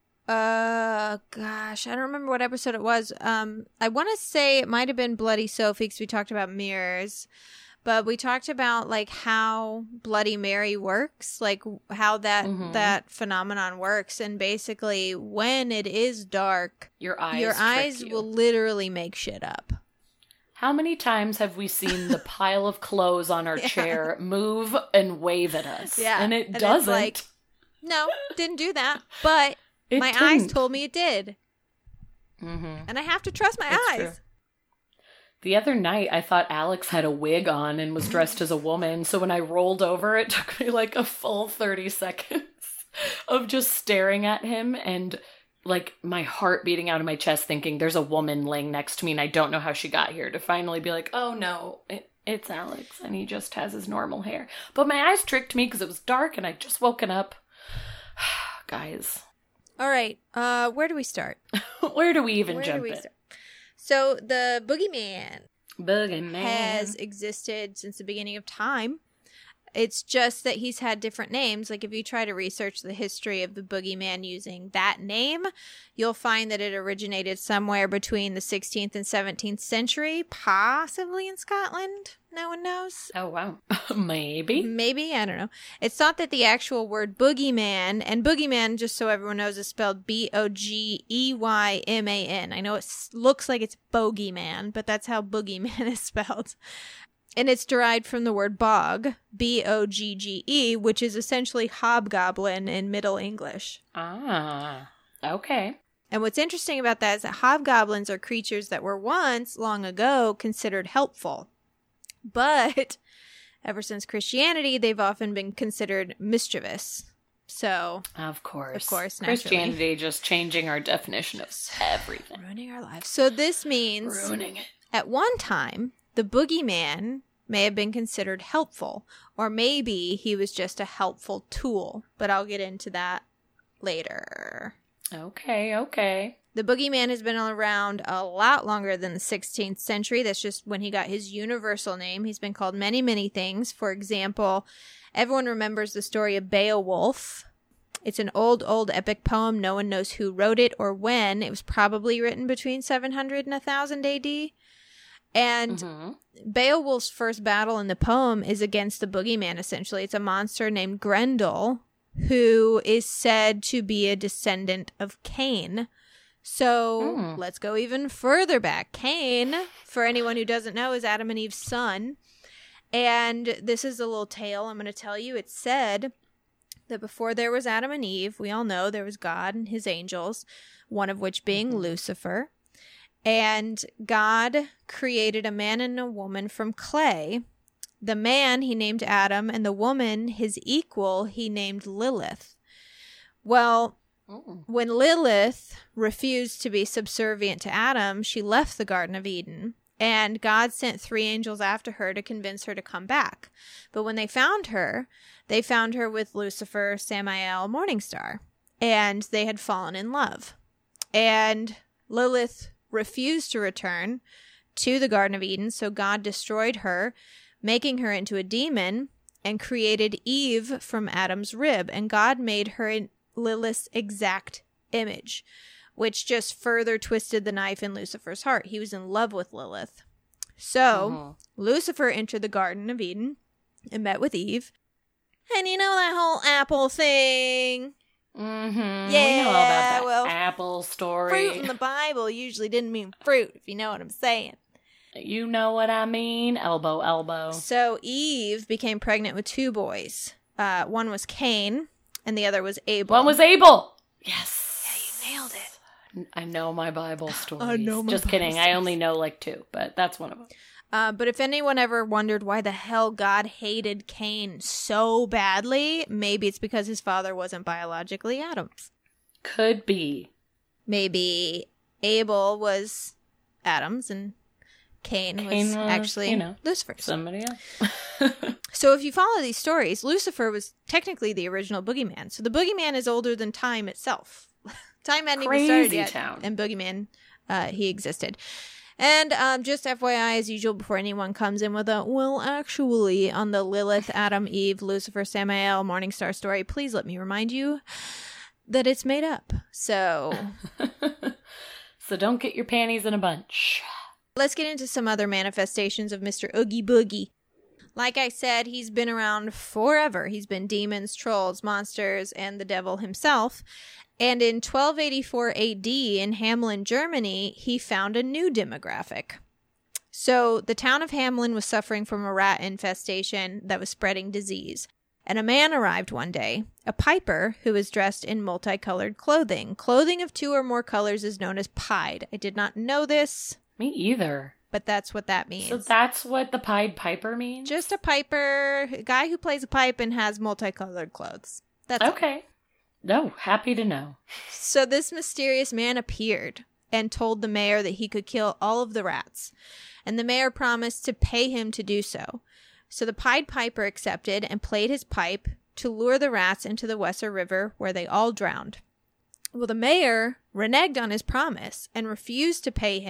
I don't remember what episode it was. I want to say it might have been Bloody Sophie because we talked about mirrors, but we talked about like how Bloody Mary works, like how that phenomenon works. And basically when it is dark,
your eyes
will literally make shit up.
How many times have we seen the pile of clothes on our chair move and wave at us? Yeah. And it doesn't.
Like, no, didn't do that. But my eyes told me it did. Mm-hmm. And I have to trust my eyes. True.
The other night, I thought Alex had a wig on and was dressed as a woman. So when I rolled over, it took me like a full 30 seconds of just staring at him and like my heart beating out of my chest thinking there's a woman laying next to me and I don't know how she got here, to finally be like, oh no, it's Alex and he just has his normal hair. But my eyes tricked me because it was dark and I'd just woken up. Guys.
All right. Where do we start?
Where do we even jump in?
So the boogeyman has existed since the beginning of time. It's just that he's had different names. Like if you try to research the history of the boogeyman using that name, you'll find that it originated somewhere between the 16th and 17th century, possibly in Scotland. No one knows.
Oh, wow. Maybe.
Maybe, I don't know. It's thought that the actual word boogeyman, and boogeyman, just so everyone knows, is spelled Bogeyman. I know it looks like it's bogeyman, but that's how boogeyman is spelled. And it's derived from the word bog, Bogge, which is essentially hobgoblin in Middle English.
Ah, okay.
And what's interesting about that is that hobgoblins are creatures that were once, long ago, considered helpful. But ever since Christianity, they've often been considered mischievous. So,
of course,
naturally.
Christianity just changing our definition of everything.
Ruining our lives. So this means
Ruining it.
At one time, the boogeyman may have been considered helpful, or maybe he was just a helpful tool, but I'll get into that later.
Okay.
The boogeyman has been around a lot longer than the 16th century. That's just when he got his universal name. He's been called many, many things. For example, everyone remembers the story of Beowulf. It's an old epic poem. No one knows who wrote it or when. It was probably written between 700 and 1000 AD. And Beowulf's first battle in the poem is against the boogeyman, essentially. It's a monster named Grendel, who is said to be a descendant of Cain. So let's go even further back. Cain, for anyone who doesn't know, is Adam and Eve's son. And this is a little tale I'm going to tell you. It said that before there was Adam and Eve, we all know there was God and his angels, one of which being Lucifer. And God created a man and a woman from clay. The man he named Adam, and the woman, his equal, he named Lilith. Well, when Lilith refused to be subservient to Adam, she left the Garden of Eden, and God sent 3 angels after her to convince her to come back. But when they found her with Lucifer, Samael, Morningstar, and they had fallen in love. And Lilith refused to return to the Garden of Eden, so God destroyed her, making her into a demon, and created Eve from Adam's rib. And God made her in Lilith's exact image, which just further twisted the knife in Lucifer's heart. He was in love with Lilith. So Lucifer entered the Garden of Eden and met with Eve. And you know that whole apple thing?
Yeah, we
Yeah,
know all about that
well,
apple story.
Fruit in the Bible usually didn't mean fruit, if you know what I'm saying.
You know what I mean? Elbow.
So Eve became pregnant with 2 boys. One was Cain, and the other was Abel.
One was Abel. Yes.
Yeah, you nailed it.
I know my Bible stories.
I know my
Just
Bible
kidding. I only know like 2, but that's one of them.
But if anyone ever wondered why the hell God hated Cain so badly, maybe it's because his father wasn't biologically Adam's.
Could be.
Maybe Abel was Adam's and Cain was actually Lucifer's.
Somebody else.
So if you follow these stories, Lucifer was technically the original boogeyman. So the boogeyman is older than time itself. Time hadn't even started yet.
Town.
And boogeyman, he existed. And just FYI, as usual, before anyone comes in with a, well, actually, on the Lilith, Adam, Eve, Lucifer, Samael, Morningstar story, please let me remind you that it's made up. So
So don't get your panties in a bunch.
Let's get into some other manifestations of Mr. Oogie Boogie. Like I said, he's been around forever. He's been demons, trolls, monsters, and the devil himself. And in 1284 AD in Hamelin, Germany, he found a new demographic. So the town of Hamelin was suffering from a rat infestation that was spreading disease. And a man arrived one day, a piper who was dressed in multicolored clothing. Clothing of 2 or more colors is known as pied. I did not know this.
Me either.
But that's what that means.
So that's what the Pied Piper means?
Just a piper, a guy who plays a pipe and has multicolored clothes. That's
okay. No, happy to know.
So this mysterious man appeared and told the mayor that he could kill all of the rats. And the mayor promised to pay him to do so. So the Pied Piper accepted and played his pipe to lure the rats into the Weser River, where they all drowned. Well, the mayor reneged on his promise and refused to pay him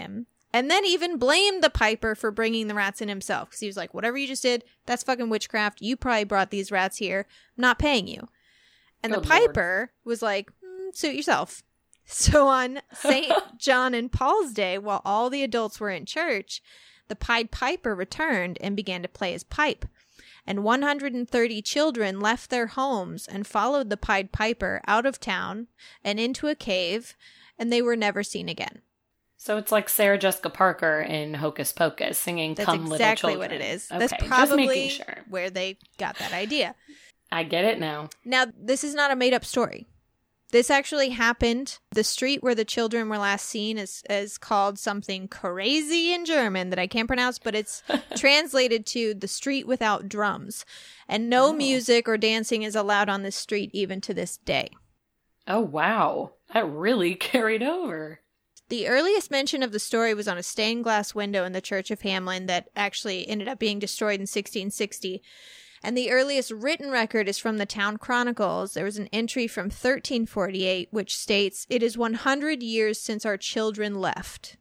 And then even blamed the piper for bringing the rats in himself. Because he was like, whatever you just did, that's fucking witchcraft. You probably brought these rats here. I'm not paying you. And the piper was like, suit yourself. So on St. John and Paul's Day, while all the adults were in church, the Pied Piper returned and began to play his pipe. And 130 children left their homes and followed the Pied Piper out of town and into a cave, and they were never seen again.
So it's like Sarah Jessica Parker in Hocus Pocus singing "Come Little Children."
That's exactly what it is.
Okay,
that's probably
just sure.
where they got that idea.
I get it now.
Now, this is not a made-up story. This actually happened. The street where the children were last seen is called something crazy in German that I can't pronounce, but it's translated to the street without drums. And no music or dancing is allowed on this street even to this day.
Oh, wow. That really carried over.
The earliest mention of the story was on a stained glass window in the Church of Hamelin that actually ended up being destroyed in 1660. And the earliest written record is from the Town Chronicles. There was an entry from 1348, which states, "It is 100 years since our children left."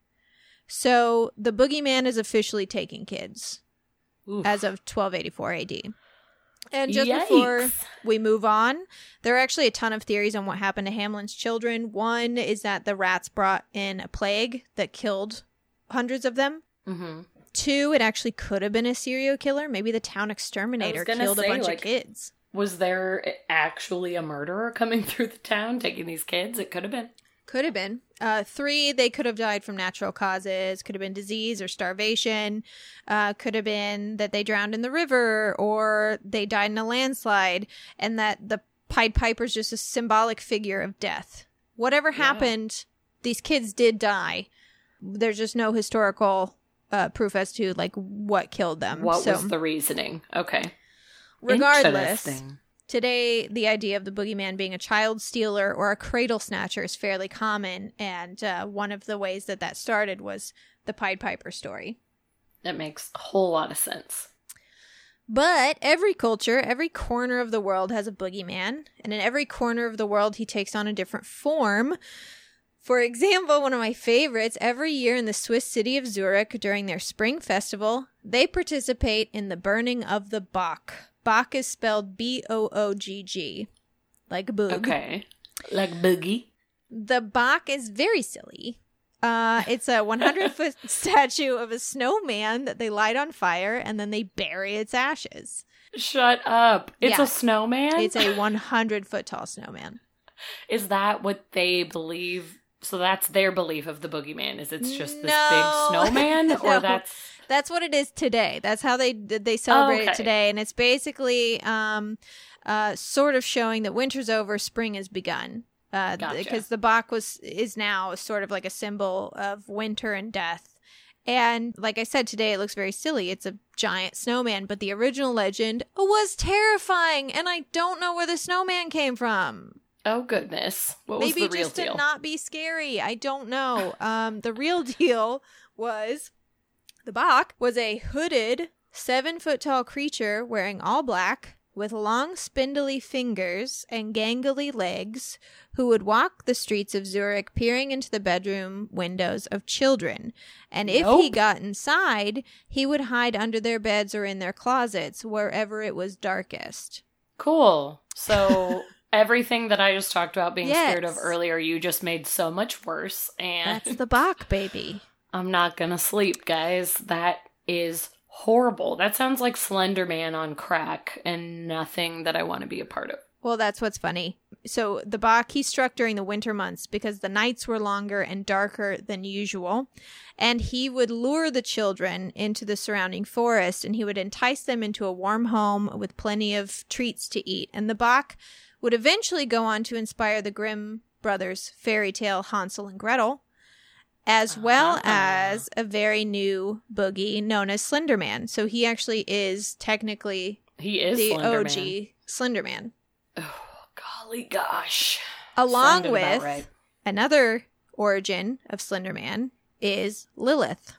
So the boogeyman is officially taking kids as of 1284 AD. And just before we move on, there are actually a ton of theories on what happened to Hamelin's children. One is that the rats brought in a plague that killed hundreds of them. Mm-hmm. 2, it actually could have been a serial killer. Maybe the town exterminator killed a bunch of kids.
Was there actually a murderer coming through the town taking these kids? It could have been.
Could have been. 3, they could have died from natural causes. Could have been disease or starvation. Could have been that they drowned in the river or they died in a landslide, and that the Pied Piper's just a symbolic figure of death. Whatever happened, these kids did die. There's just no historical proof as to like what killed them.
What was the reasoning? Okay.
Regardless, today the idea of the boogeyman being a child stealer or a cradle snatcher is fairly common, and one of the ways that started was the Pied Piper story.
That makes a whole lot of sense.
But every culture, every corner of the world has a boogeyman, and in every corner of the world he takes on a different form. For example, one of my favorites, every year in the Swiss city of Zurich during their spring festival, they participate in the burning of the Bock. Bock is spelled B-O-O-G-G, like boog.
Okay, like boogie.
The Bock is very silly. It's a 100-foot statue of a snowman that they light on fire, and then they bury its ashes.
Shut up. It's a snowman?
It's a 100-foot tall snowman.
Is that what they believe? So that's their belief of the boogeyman, is it's just this big snowman? Or
that's what it is today. That's how they celebrate it today. And it's basically sort of showing that winter's over, spring has begun.
Gotcha.
Because the Bock is now sort of like a symbol of winter and death. And like I said, today it looks very silly. It's a giant snowman, but the original legend was terrifying, and I don't know where the snowman came from.
Oh, goodness. What was the real deal? Maybe just to
not be scary. I don't know. The real deal was the Bock was a hooded, 7-foot-tall creature wearing all black with long, spindly fingers and gangly legs who would walk the streets of Zurich peering into the bedroom windows of children. And if he got inside, he would hide under their beds or in their closets, wherever it was darkest.
Cool. So... everything that I just talked about being scared of earlier, you just made so much worse. And
that's the Bock, baby.
I'm not gonna sleep, guys. That is horrible. That sounds like Slender Man on crack and nothing that I want to be a part of.
Well, that's what's funny. So the Bock, he struck during the winter months because the nights were longer and darker than usual. And he would lure the children into the surrounding forest, and he would entice them into a warm home with plenty of treats to eat. And the Bock would eventually go on to inspire the Grimm brothers' fairy tale Hansel and Gretel, as well as a very new boogie known as Slender Man. So he actually is technically the OG Slender Man.
Oh, golly gosh.
Along with another origin of Slender Man is Lilith.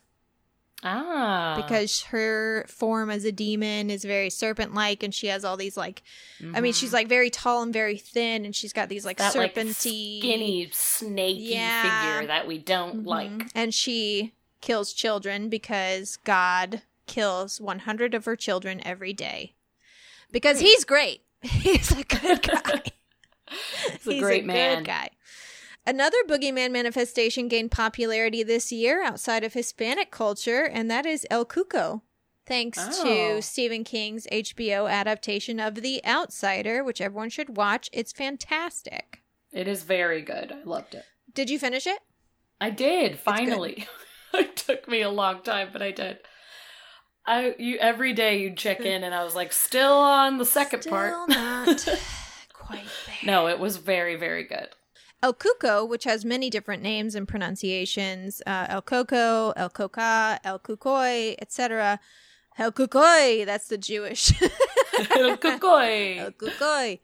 Because her form as a demon is very serpent-like, and she has all these, like, I mean, she's, like, very tall and very thin, and she's got these, like, serpenty...
Like, skinny, snaky figure that we don't like.
And she kills children because God kills 100 of her children every day. Because he's great. He's a good guy.
He's a great man.
Good guy. Another boogeyman manifestation gained popularity this year outside of Hispanic culture, and that is El Cuco. Thanks to Stephen King's HBO adaptation of The Outsider, which everyone should watch. It's fantastic.
It is very good. I loved it.
Did you finish it?
I did, finally. It took me a long time, but I did. Every day you'd check in, and I was like, still on the second part.
Still not quite there.
No, it was very, very good.
El Cuco, which has many different names and pronunciations, El Coco, El Coca, El Cucoy, etc. El Cucoy, that's the Jewish.
El Cucoy.
El Cucoy.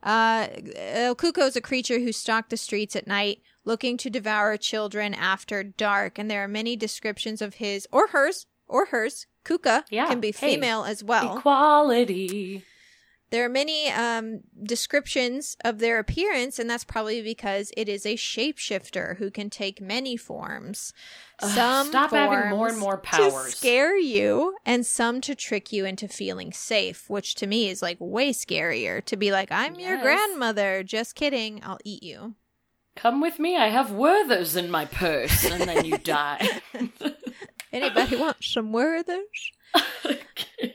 El Cuco is a creature who stalked the streets at night, looking to devour children after dark. And there are many descriptions of his, or hers, Kuka can be female as well.
Equality.
There are many descriptions of their appearance, and that's probably because it is a shapeshifter who can take many forms. Some
stop
forms
having more and more powers
to scare you, and some to trick you into feeling safe, which to me is like way scarier. To be like, I'm your grandmother. Just kidding. I'll eat you.
Come with me. I have Werther's in my purse, and then you die.
Anybody want some Werther's?
I can't.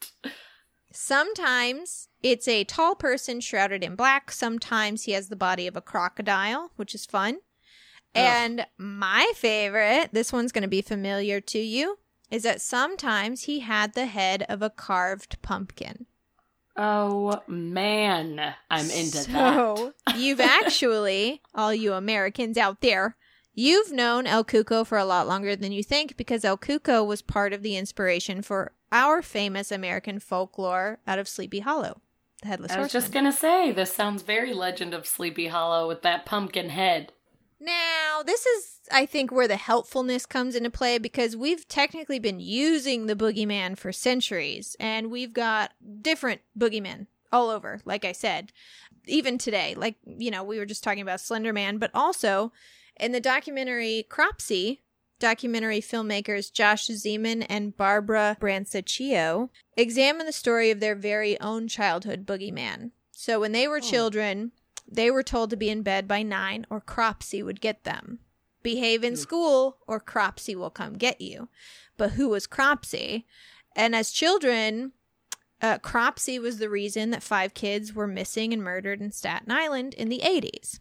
Sometimes it's a tall person shrouded in black. Sometimes he has the body of a crocodile, which is fun. And my favorite, this one's going to be familiar to you, is that sometimes he had the head of a carved pumpkin.
Oh, man. I'm into that.
So you've actually, all you Americans out there, you've known El Cuco for a lot longer than you think, because El Cuco was part of the inspiration for our famous American folklore out of Sleepy Hollow, the Headless Horseman.
I was just going to say, this sounds very Legend of Sleepy Hollow with that pumpkin head.
Now, this is, I think, where the helpfulness comes into play, because we've technically been using the boogeyman for centuries, and we've got different boogeymen all over, like I said. Even today, like, you know, we were just talking about Slender Man, but also in the documentary Cropsey, documentary filmmakers Josh Zeman and Barbara Brancaccio examine the story of their very own childhood boogeyman. So when they were children, they were told to be in bed by 9 or Cropsey would get them. Behave in school or Cropsey will come get you. But who was Cropsey? And as children, Cropsey was the reason that 5 kids were missing and murdered in Staten Island in the 80s.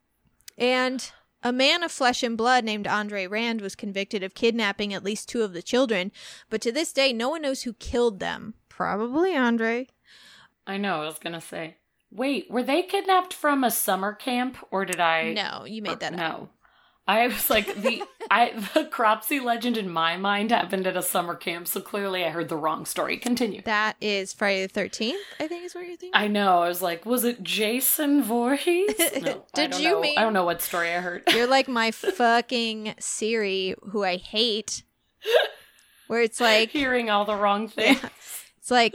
And a man of flesh and blood named Andre Rand was convicted of kidnapping at least 2 of the children, but to this day, no one knows who killed them. Probably Andre.
I know, I was going to say. Wait, were they kidnapped from a summer camp, or did I...
No, you made that up.
No. I was like, the Cropsey legend in my mind happened at a summer camp, so clearly I heard the wrong story. Continue.
That is Friday the 13th, I think is what you're thinking.
I know. I was like, was it Jason Voorhees? No,
I
don't know what story I heard.
You're like my fucking Siri, who I hate, where it's like...
Hearing all the wrong things.
Yeah. It's like,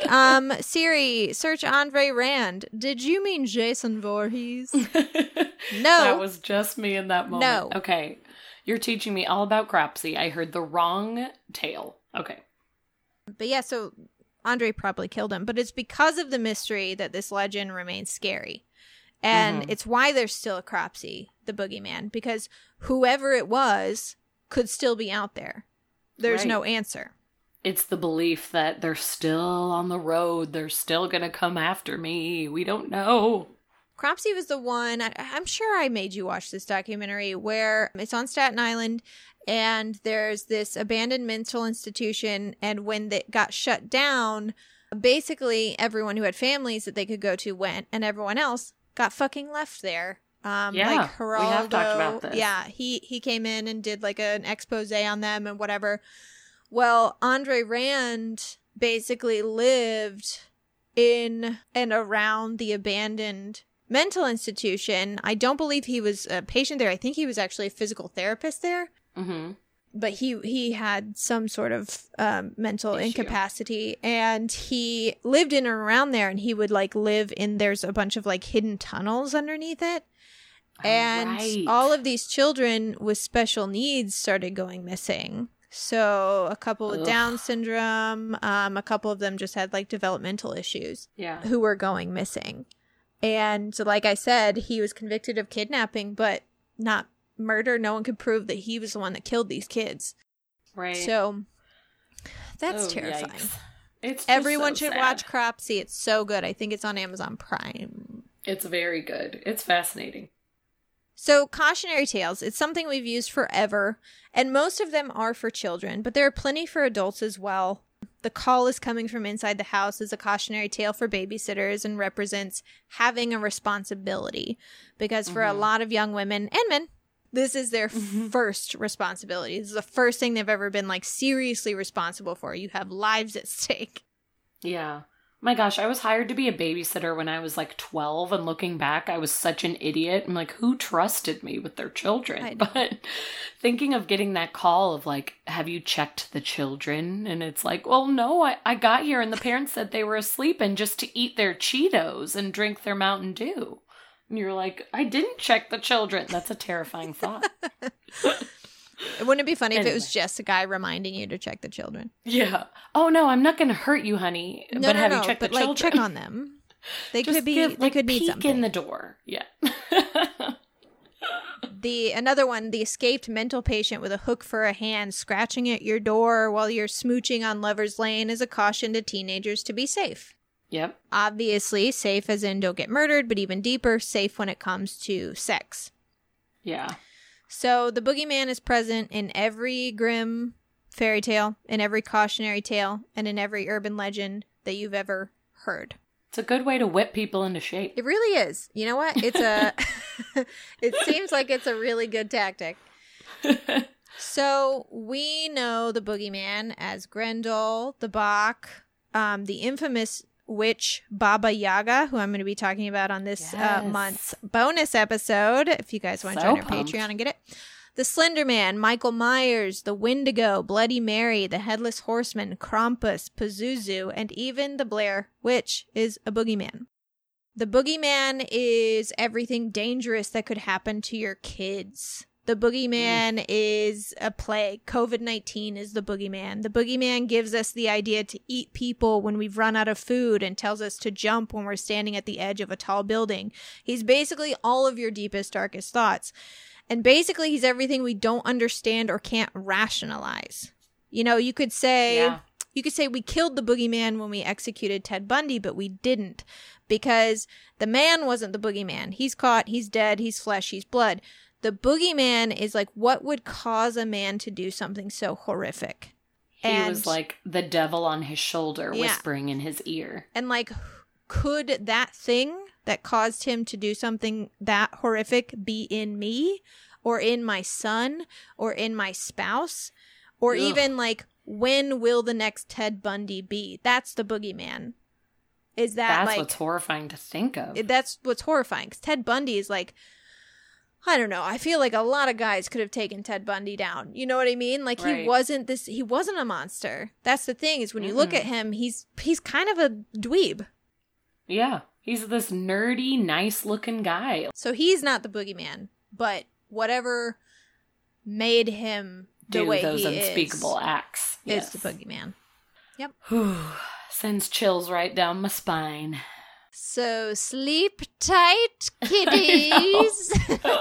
Siri, search Andre Rand. Did you mean Jason Voorhees? No.
That was just me in that moment.
No.
Okay. You're teaching me all about Cropsey. I heard the wrong tale. Okay.
But yeah, so Andre probably killed him. But it's because of the mystery that this legend remains scary. And it's why there's still a Cropsey, the boogeyman. Because whoever it was could still be out there. There's no answer.
It's the belief that they're still on the road. They're still going to come after me. We don't know.
Cropsey was the one, I'm sure I made you watch this documentary, where it's on Staten Island and there's this abandoned mental institution, and when it got shut down, basically everyone who had families that they could go to went, and everyone else got fucking left there. Like Geraldo,
we have talked about this.
Yeah, he came in and did like an expose on them and whatever. Well, Andre Rand basically lived in and around the abandoned mental institution. I don't believe he was a patient there. I think he was actually a physical therapist there. Mm-hmm. But he had some sort of mental incapacity, and he lived in and around there, and he would like live in, there's a bunch of like hidden tunnels underneath it. And all of these children with special needs started going missing. So a couple with
Ugh.
Down syndrome, a couple of them just had like developmental issues.
Yeah.
Who were going missing. And like I said, he was convicted of kidnapping, but not murder. No one could prove that he was the one that killed these kids.
Right.
So that's terrifying.
Yikes. It's just
Everyone
so
should
sad.
watch Cropsy. It's so good. I think it's on Amazon Prime.
It's very good. It's fascinating.
So cautionary tales, it's something we've used forever, and most of them are for children, but there are plenty for adults as well. The call is coming from inside the house is a cautionary tale for babysitters and represents having a responsibility, because for a lot of young women and men, this is their first responsibility. This is the first thing they've ever been like seriously responsible for. You have lives at stake.
Yeah. My gosh, I was hired to be a babysitter when I was like 12, and looking back, I was such an idiot. I'm like, who trusted me with their children? But thinking of getting that call of like, have you checked the children? And it's like, well, no, I got here and the parents said they were asleep and just to eat their Cheetos and drink their Mountain Dew. And you're like, I didn't check the children. That's a terrifying thought.
Wouldn't it be funny if it was
Anyway.
just a guy reminding you to check the children?
Yeah. Oh, no, I'm not going to hurt you, honey. But have you checked
but
the
like
children?
check on them. They
Just
could be.
give,
They could need
peek
something.
in the door. Yeah.
Another one, the escaped mental patient with a hook for a hand scratching at your door while you're smooching on Lover's Lane is a caution to teenagers to be safe.
Yep.
Obviously, safe as in don't get murdered, but even deeper, safe when it comes to sex.
Yeah.
So the boogeyman is present in every grim fairy tale, in every cautionary tale, and in every urban legend that you've ever heard.
It's a good way to whip people into shape.
It really is. You know what? It's a it seems like it's a really good tactic. So we know the boogeyman as Grendel, the Bach, the infamous witch Baba Yaga, who I'm going to be talking about on this
Yes.
month's bonus episode, if you guys want to
So
join our
pumped.
Patreon and get it. The Slender Man, Michael Myers, the Wendigo, Bloody Mary, the Headless Horseman, Krampus, Pazuzu, and even the Blair Witch is a boogeyman. The boogeyman is everything dangerous that could happen to your kids. The boogeyman is a plague. COVID-19 is the boogeyman. The boogeyman gives us the idea to eat people when we've run out of food and tells us to jump when we're standing at the edge of a tall building. He's basically all of your deepest, darkest thoughts. And basically, he's everything we don't understand or can't rationalize. You know, you could say...
Yeah.
You could say we killed the boogeyman when we executed Ted Bundy, but we didn't, because the man wasn't the boogeyman. He's caught, he's dead, he's flesh, he's blood. The boogeyman is like, what would cause a man to do something so horrific?
He was like the devil on his shoulder,
Yeah.
whispering in his ear.
And like, could that thing that caused him to do something that horrific be in me, or in my son, or in my spouse, or
Ugh.
even like, when will the next Ted Bundy be? That's the boogeyman. Is that
That's
like...
what's horrifying to think of.
That's what's horrifying. Because Ted Bundy is like... I don't know. I feel like a lot of guys could have taken Ted Bundy down. You know what I mean? Like,
Right.
he wasn't a monster. That's the thing, is when you look at him, he's kind of a dweeb.
Yeah. He's this nerdy, nice-looking guy.
So he's not the boogeyman. But whatever made him the
Do
way
those
he
unspeakable acts.
is
Yes.
the boogeyman.
Whew. Sends chills right down my spine.
So sleep tight, kiddies.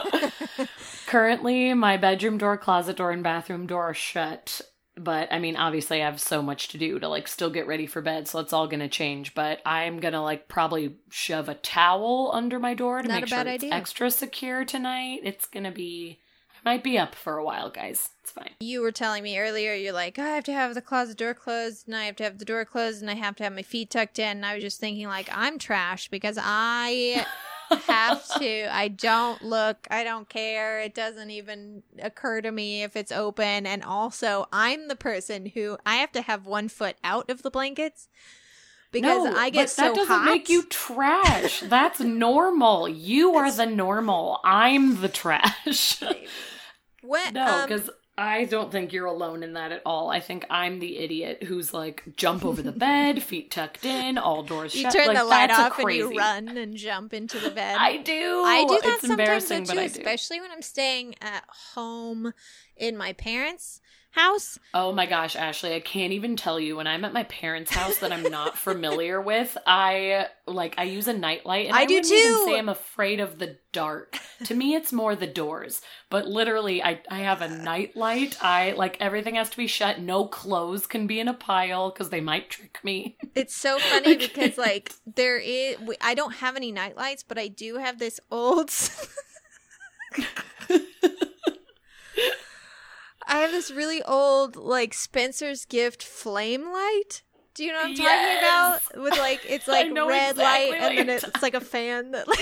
Currently, my bedroom door, closet door, and bathroom door are shut. But, I mean, obviously I have so much to do to, like, still get ready for bed, so it's all gonna change. But I'm gonna, like, probably shove a towel under my door to
Not
make
a
sure
bad
it's
idea.
extra secure tonight. It's gonna be... I might be up for a while, guys. It's fine.
You were telling me earlier, you're like, I have to have the closet door closed, and I have to have the door closed, and I have to have my feet tucked in. And I was just thinking, like, I'm trash because I have to. I don't look. I don't care. It doesn't even occur to me if it's open. And also, I'm the person who I have to have one foot out of the blankets because
No,
I get
but
so
that doesn't
hot.
make you trash. That's normal. You are the normal. I'm the trash.
When,
No, because I don't think you're alone in that at all. I think I'm the idiot who's like, jump over the bed, feet tucked in, all doors shut.
You turn
like,
the light off
crazy.
and you run and jump into the bed.
I do.
I do that
it's
sometimes though,
but
too,
I do.
especially when I'm staying at home in my parents' house.
Oh my gosh, Ashley, I can't even tell you when I'm at my parents' house that I'm not familiar with. I use a nightlight, and I
do
wouldn't
too.
even say I'm afraid of the dark. To me, it's more the doors. But literally, I have a nightlight. Everything has to be shut. No clothes can be in a pile because they might trick me.
It's so funny because I don't have any nightlights, but I do have this old. I have this really old, Spencer's Gift flame light. Do you know what I'm talking about? With it's red light, and then it's like a fan that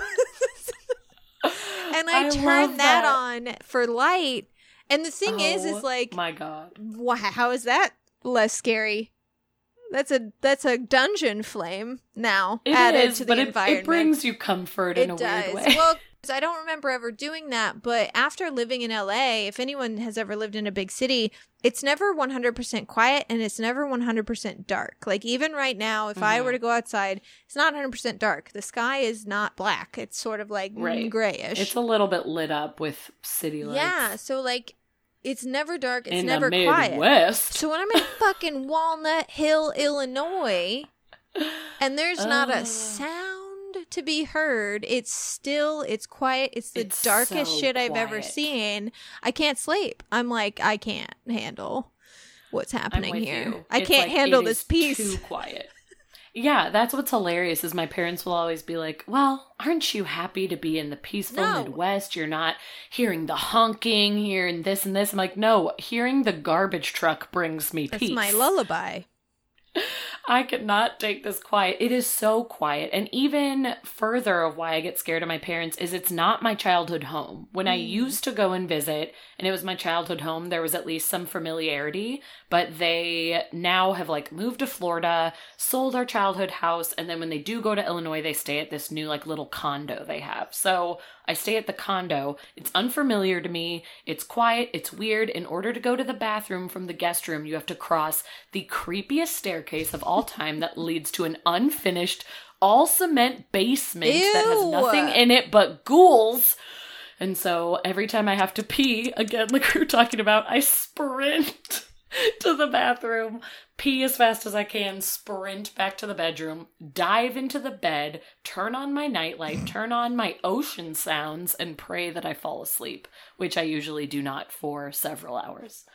and I turn that on for light. And the thing is
my God,
wow, how is that less scary? That's a dungeon flame now added to the environment.
It brings you comfort in a weird way.
Well, I don't remember ever doing that, but after living in LA, if anyone has ever lived in a big city, it's never 100% quiet and it's never 100% dark. Like even right now, if I were to go outside, it's not 100% dark. The sky is not black. It's sort of grayish.
It's a little bit lit up with city lights.
Yeah, so it's never dark. It's
in
never
the
quiet.
Midwest.
So when I'm in fucking Walnut Hill, Illinois, and there's not a sound to be heard, it's quiet. It's the darkest
so
shit I've
quiet.
ever seen. I can't sleep. I'm like, I can't handle what's happening here.
You.
I can't handle this peace.
Too quiet. Yeah, that's what's hilarious is my parents will always be like, well, aren't you happy to be in the peaceful Midwest? You're not hearing the honking, hearing this and this. I'm like, no, hearing the garbage truck brings me peace.
That's my lullaby.
I cannot take this quiet. It is so quiet. And even further of why I get scared of my parents is it's not my childhood home. When I used to go and visit and it was my childhood home, there was at least some familiarity, but they now have moved to Florida, sold our childhood house, and then when they do go to Illinois, they stay at this new little condo they have. So I stay at the condo. It's unfamiliar to me. It's quiet. It's weird. In order to go to the bathroom from the guest room, you have to cross the creepiest staircase of all time that leads to an unfinished, all cement basement that has nothing in it but ghouls. And so every time I have to pee, again, like we were talking about, I sprint to the bathroom, pee as fast as I can, sprint back to the bedroom, dive into the bed, turn on my nightlight, turn on my ocean sounds, and pray that I fall asleep, which I usually do not for several hours.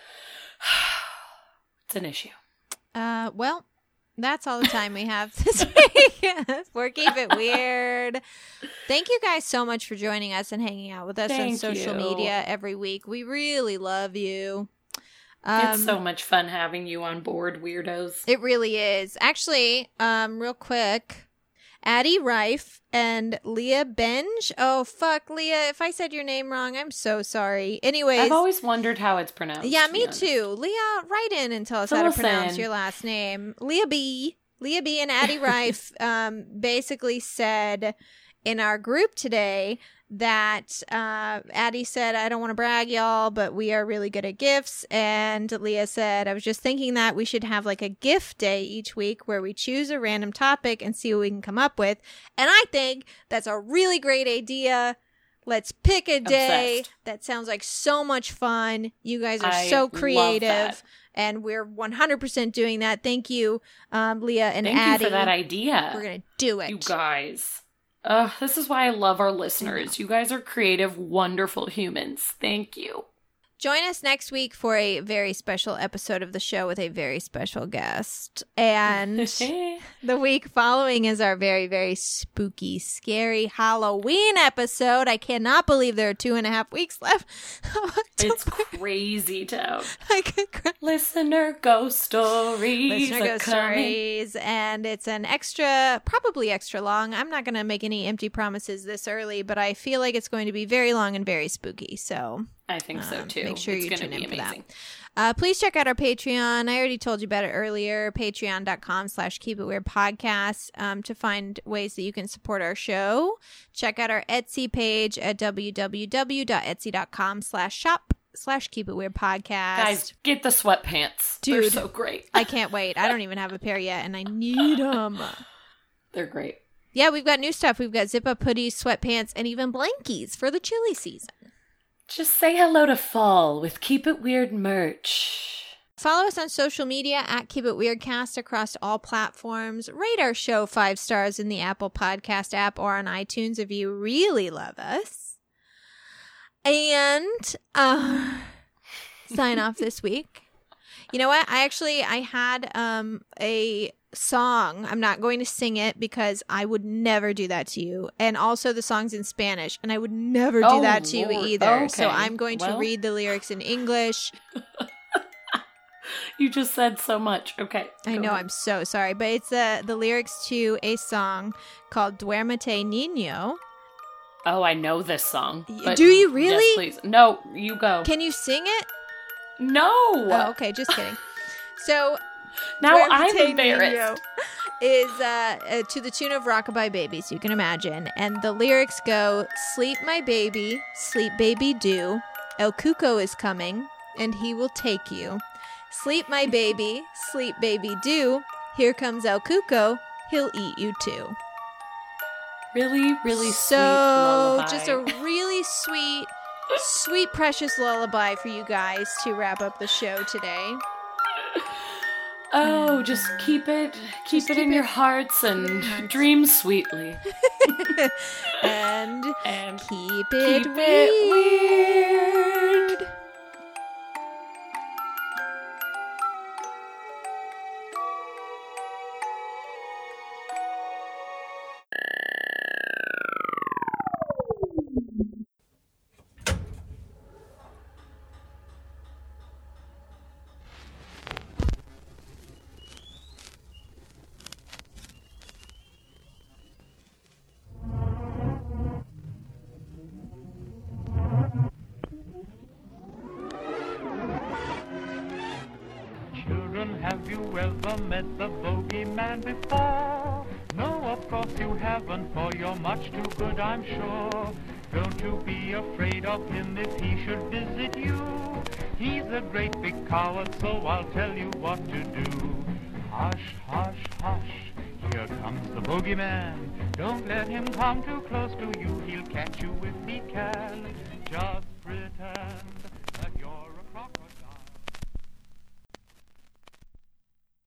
It's an issue.
Well, that's all the time we have this week for Keep It Weird. Thank you guys so much for joining us and hanging out with us on social media every week. We really love you.
It's so much fun having you on board, weirdos.
It really is. Actually, real quick, Addie Rife and Leah Benj. Oh, fuck, Leah. If I said your name wrong, I'm so sorry. Anyways.
I've always wondered how it's pronounced.
Yeah, me too. Leah, write in and tell us how to pronounce your last name. Leah B and Addie Rife basically said in our group today that Addie said, I don't want to brag, y'all, but we are really good at gifts. And Leah said, I was just thinking that we should have a gift day each week where we choose a random topic and see what we can come up with. And I think that's a really great idea. Let's pick a day. Obsessed. That sounds like so much fun. You guys are so creative. And we're 100% doing that. Thank you, Leah and Addie.
Thank you for that idea.
We're going to do it.
You guys. This is why I love our listeners. You guys are creative, wonderful humans. Thank you.
Join us next week for a very special episode of the show with a very special guest. And the week following is our very, very spooky, scary Halloween episode. I cannot believe there are 2.5 weeks left.
It's crazy, Town. Listener ghost stories.
And it's an probably extra long. I'm not going to make any empty promises this early, but I feel like it's going to be very long and very spooky. So
I think so too.
Make sure you tune in for that. Please check out our Patreon. I already told you about it earlier. Patreon.com/keepitweirdpodcast to find ways that you can support our show. Check out our Etsy page at www.etsy.com/shop/keepitweird. facebook.com/keepitweirdpodcast.
Guys, get the sweatpants.
Dude,
they're so great.
I can't wait. I don't even have a pair yet, and I need them.
They're great.
Yeah, we've got new stuff. We've got zip-up hoodies, sweatpants, and even blankies for the chilly season.
Just say hello to fall with Keep It Weird merch.
Follow us on social media at Keep It Weirdcast across all platforms. Rate our show 5 stars in the Apple Podcast app or on iTunes if you really love us. And sign off this week. You know what? I had a song. I'm not going to sing it because I would never do that to you. And also the song's in Spanish, and I would never do that to you either.
Okay.
So I'm going to read the lyrics in English.
You just said so much. Okay.
I know, I'm so sorry. But it's the lyrics to a song called Duérmete Niño.
Oh, I know this song.
Do you really?
Yes, please. No, you go.
Can you sing it?
No.
Oh, okay, just kidding. So
now
Duérmete
I'm embarrassed.
Niño is to the tune of Rockabye Baby, so you can imagine. And the lyrics go, sleep my baby, sleep baby do. El Cuco is coming, and he will take you. Sleep my baby, sleep baby do. Here comes El Cuco, he'll eat you too.
Really, really sweet lullaby.
Just a really sweet, precious lullaby for you guys to wrap up the show today.
Oh, just keep it in your hearts and dream sweetly.
and keep
it weird.
Have you ever met the bogeyman before? No, of course you haven't, for you're much too good, I'm sure. Don't you be afraid of him if he should visit you. He's a great big coward, so I'll tell you what to do. Hush, hush, hush, here comes the bogeyman. Don't let him come too close to you, he'll catch you if he can. Just pretend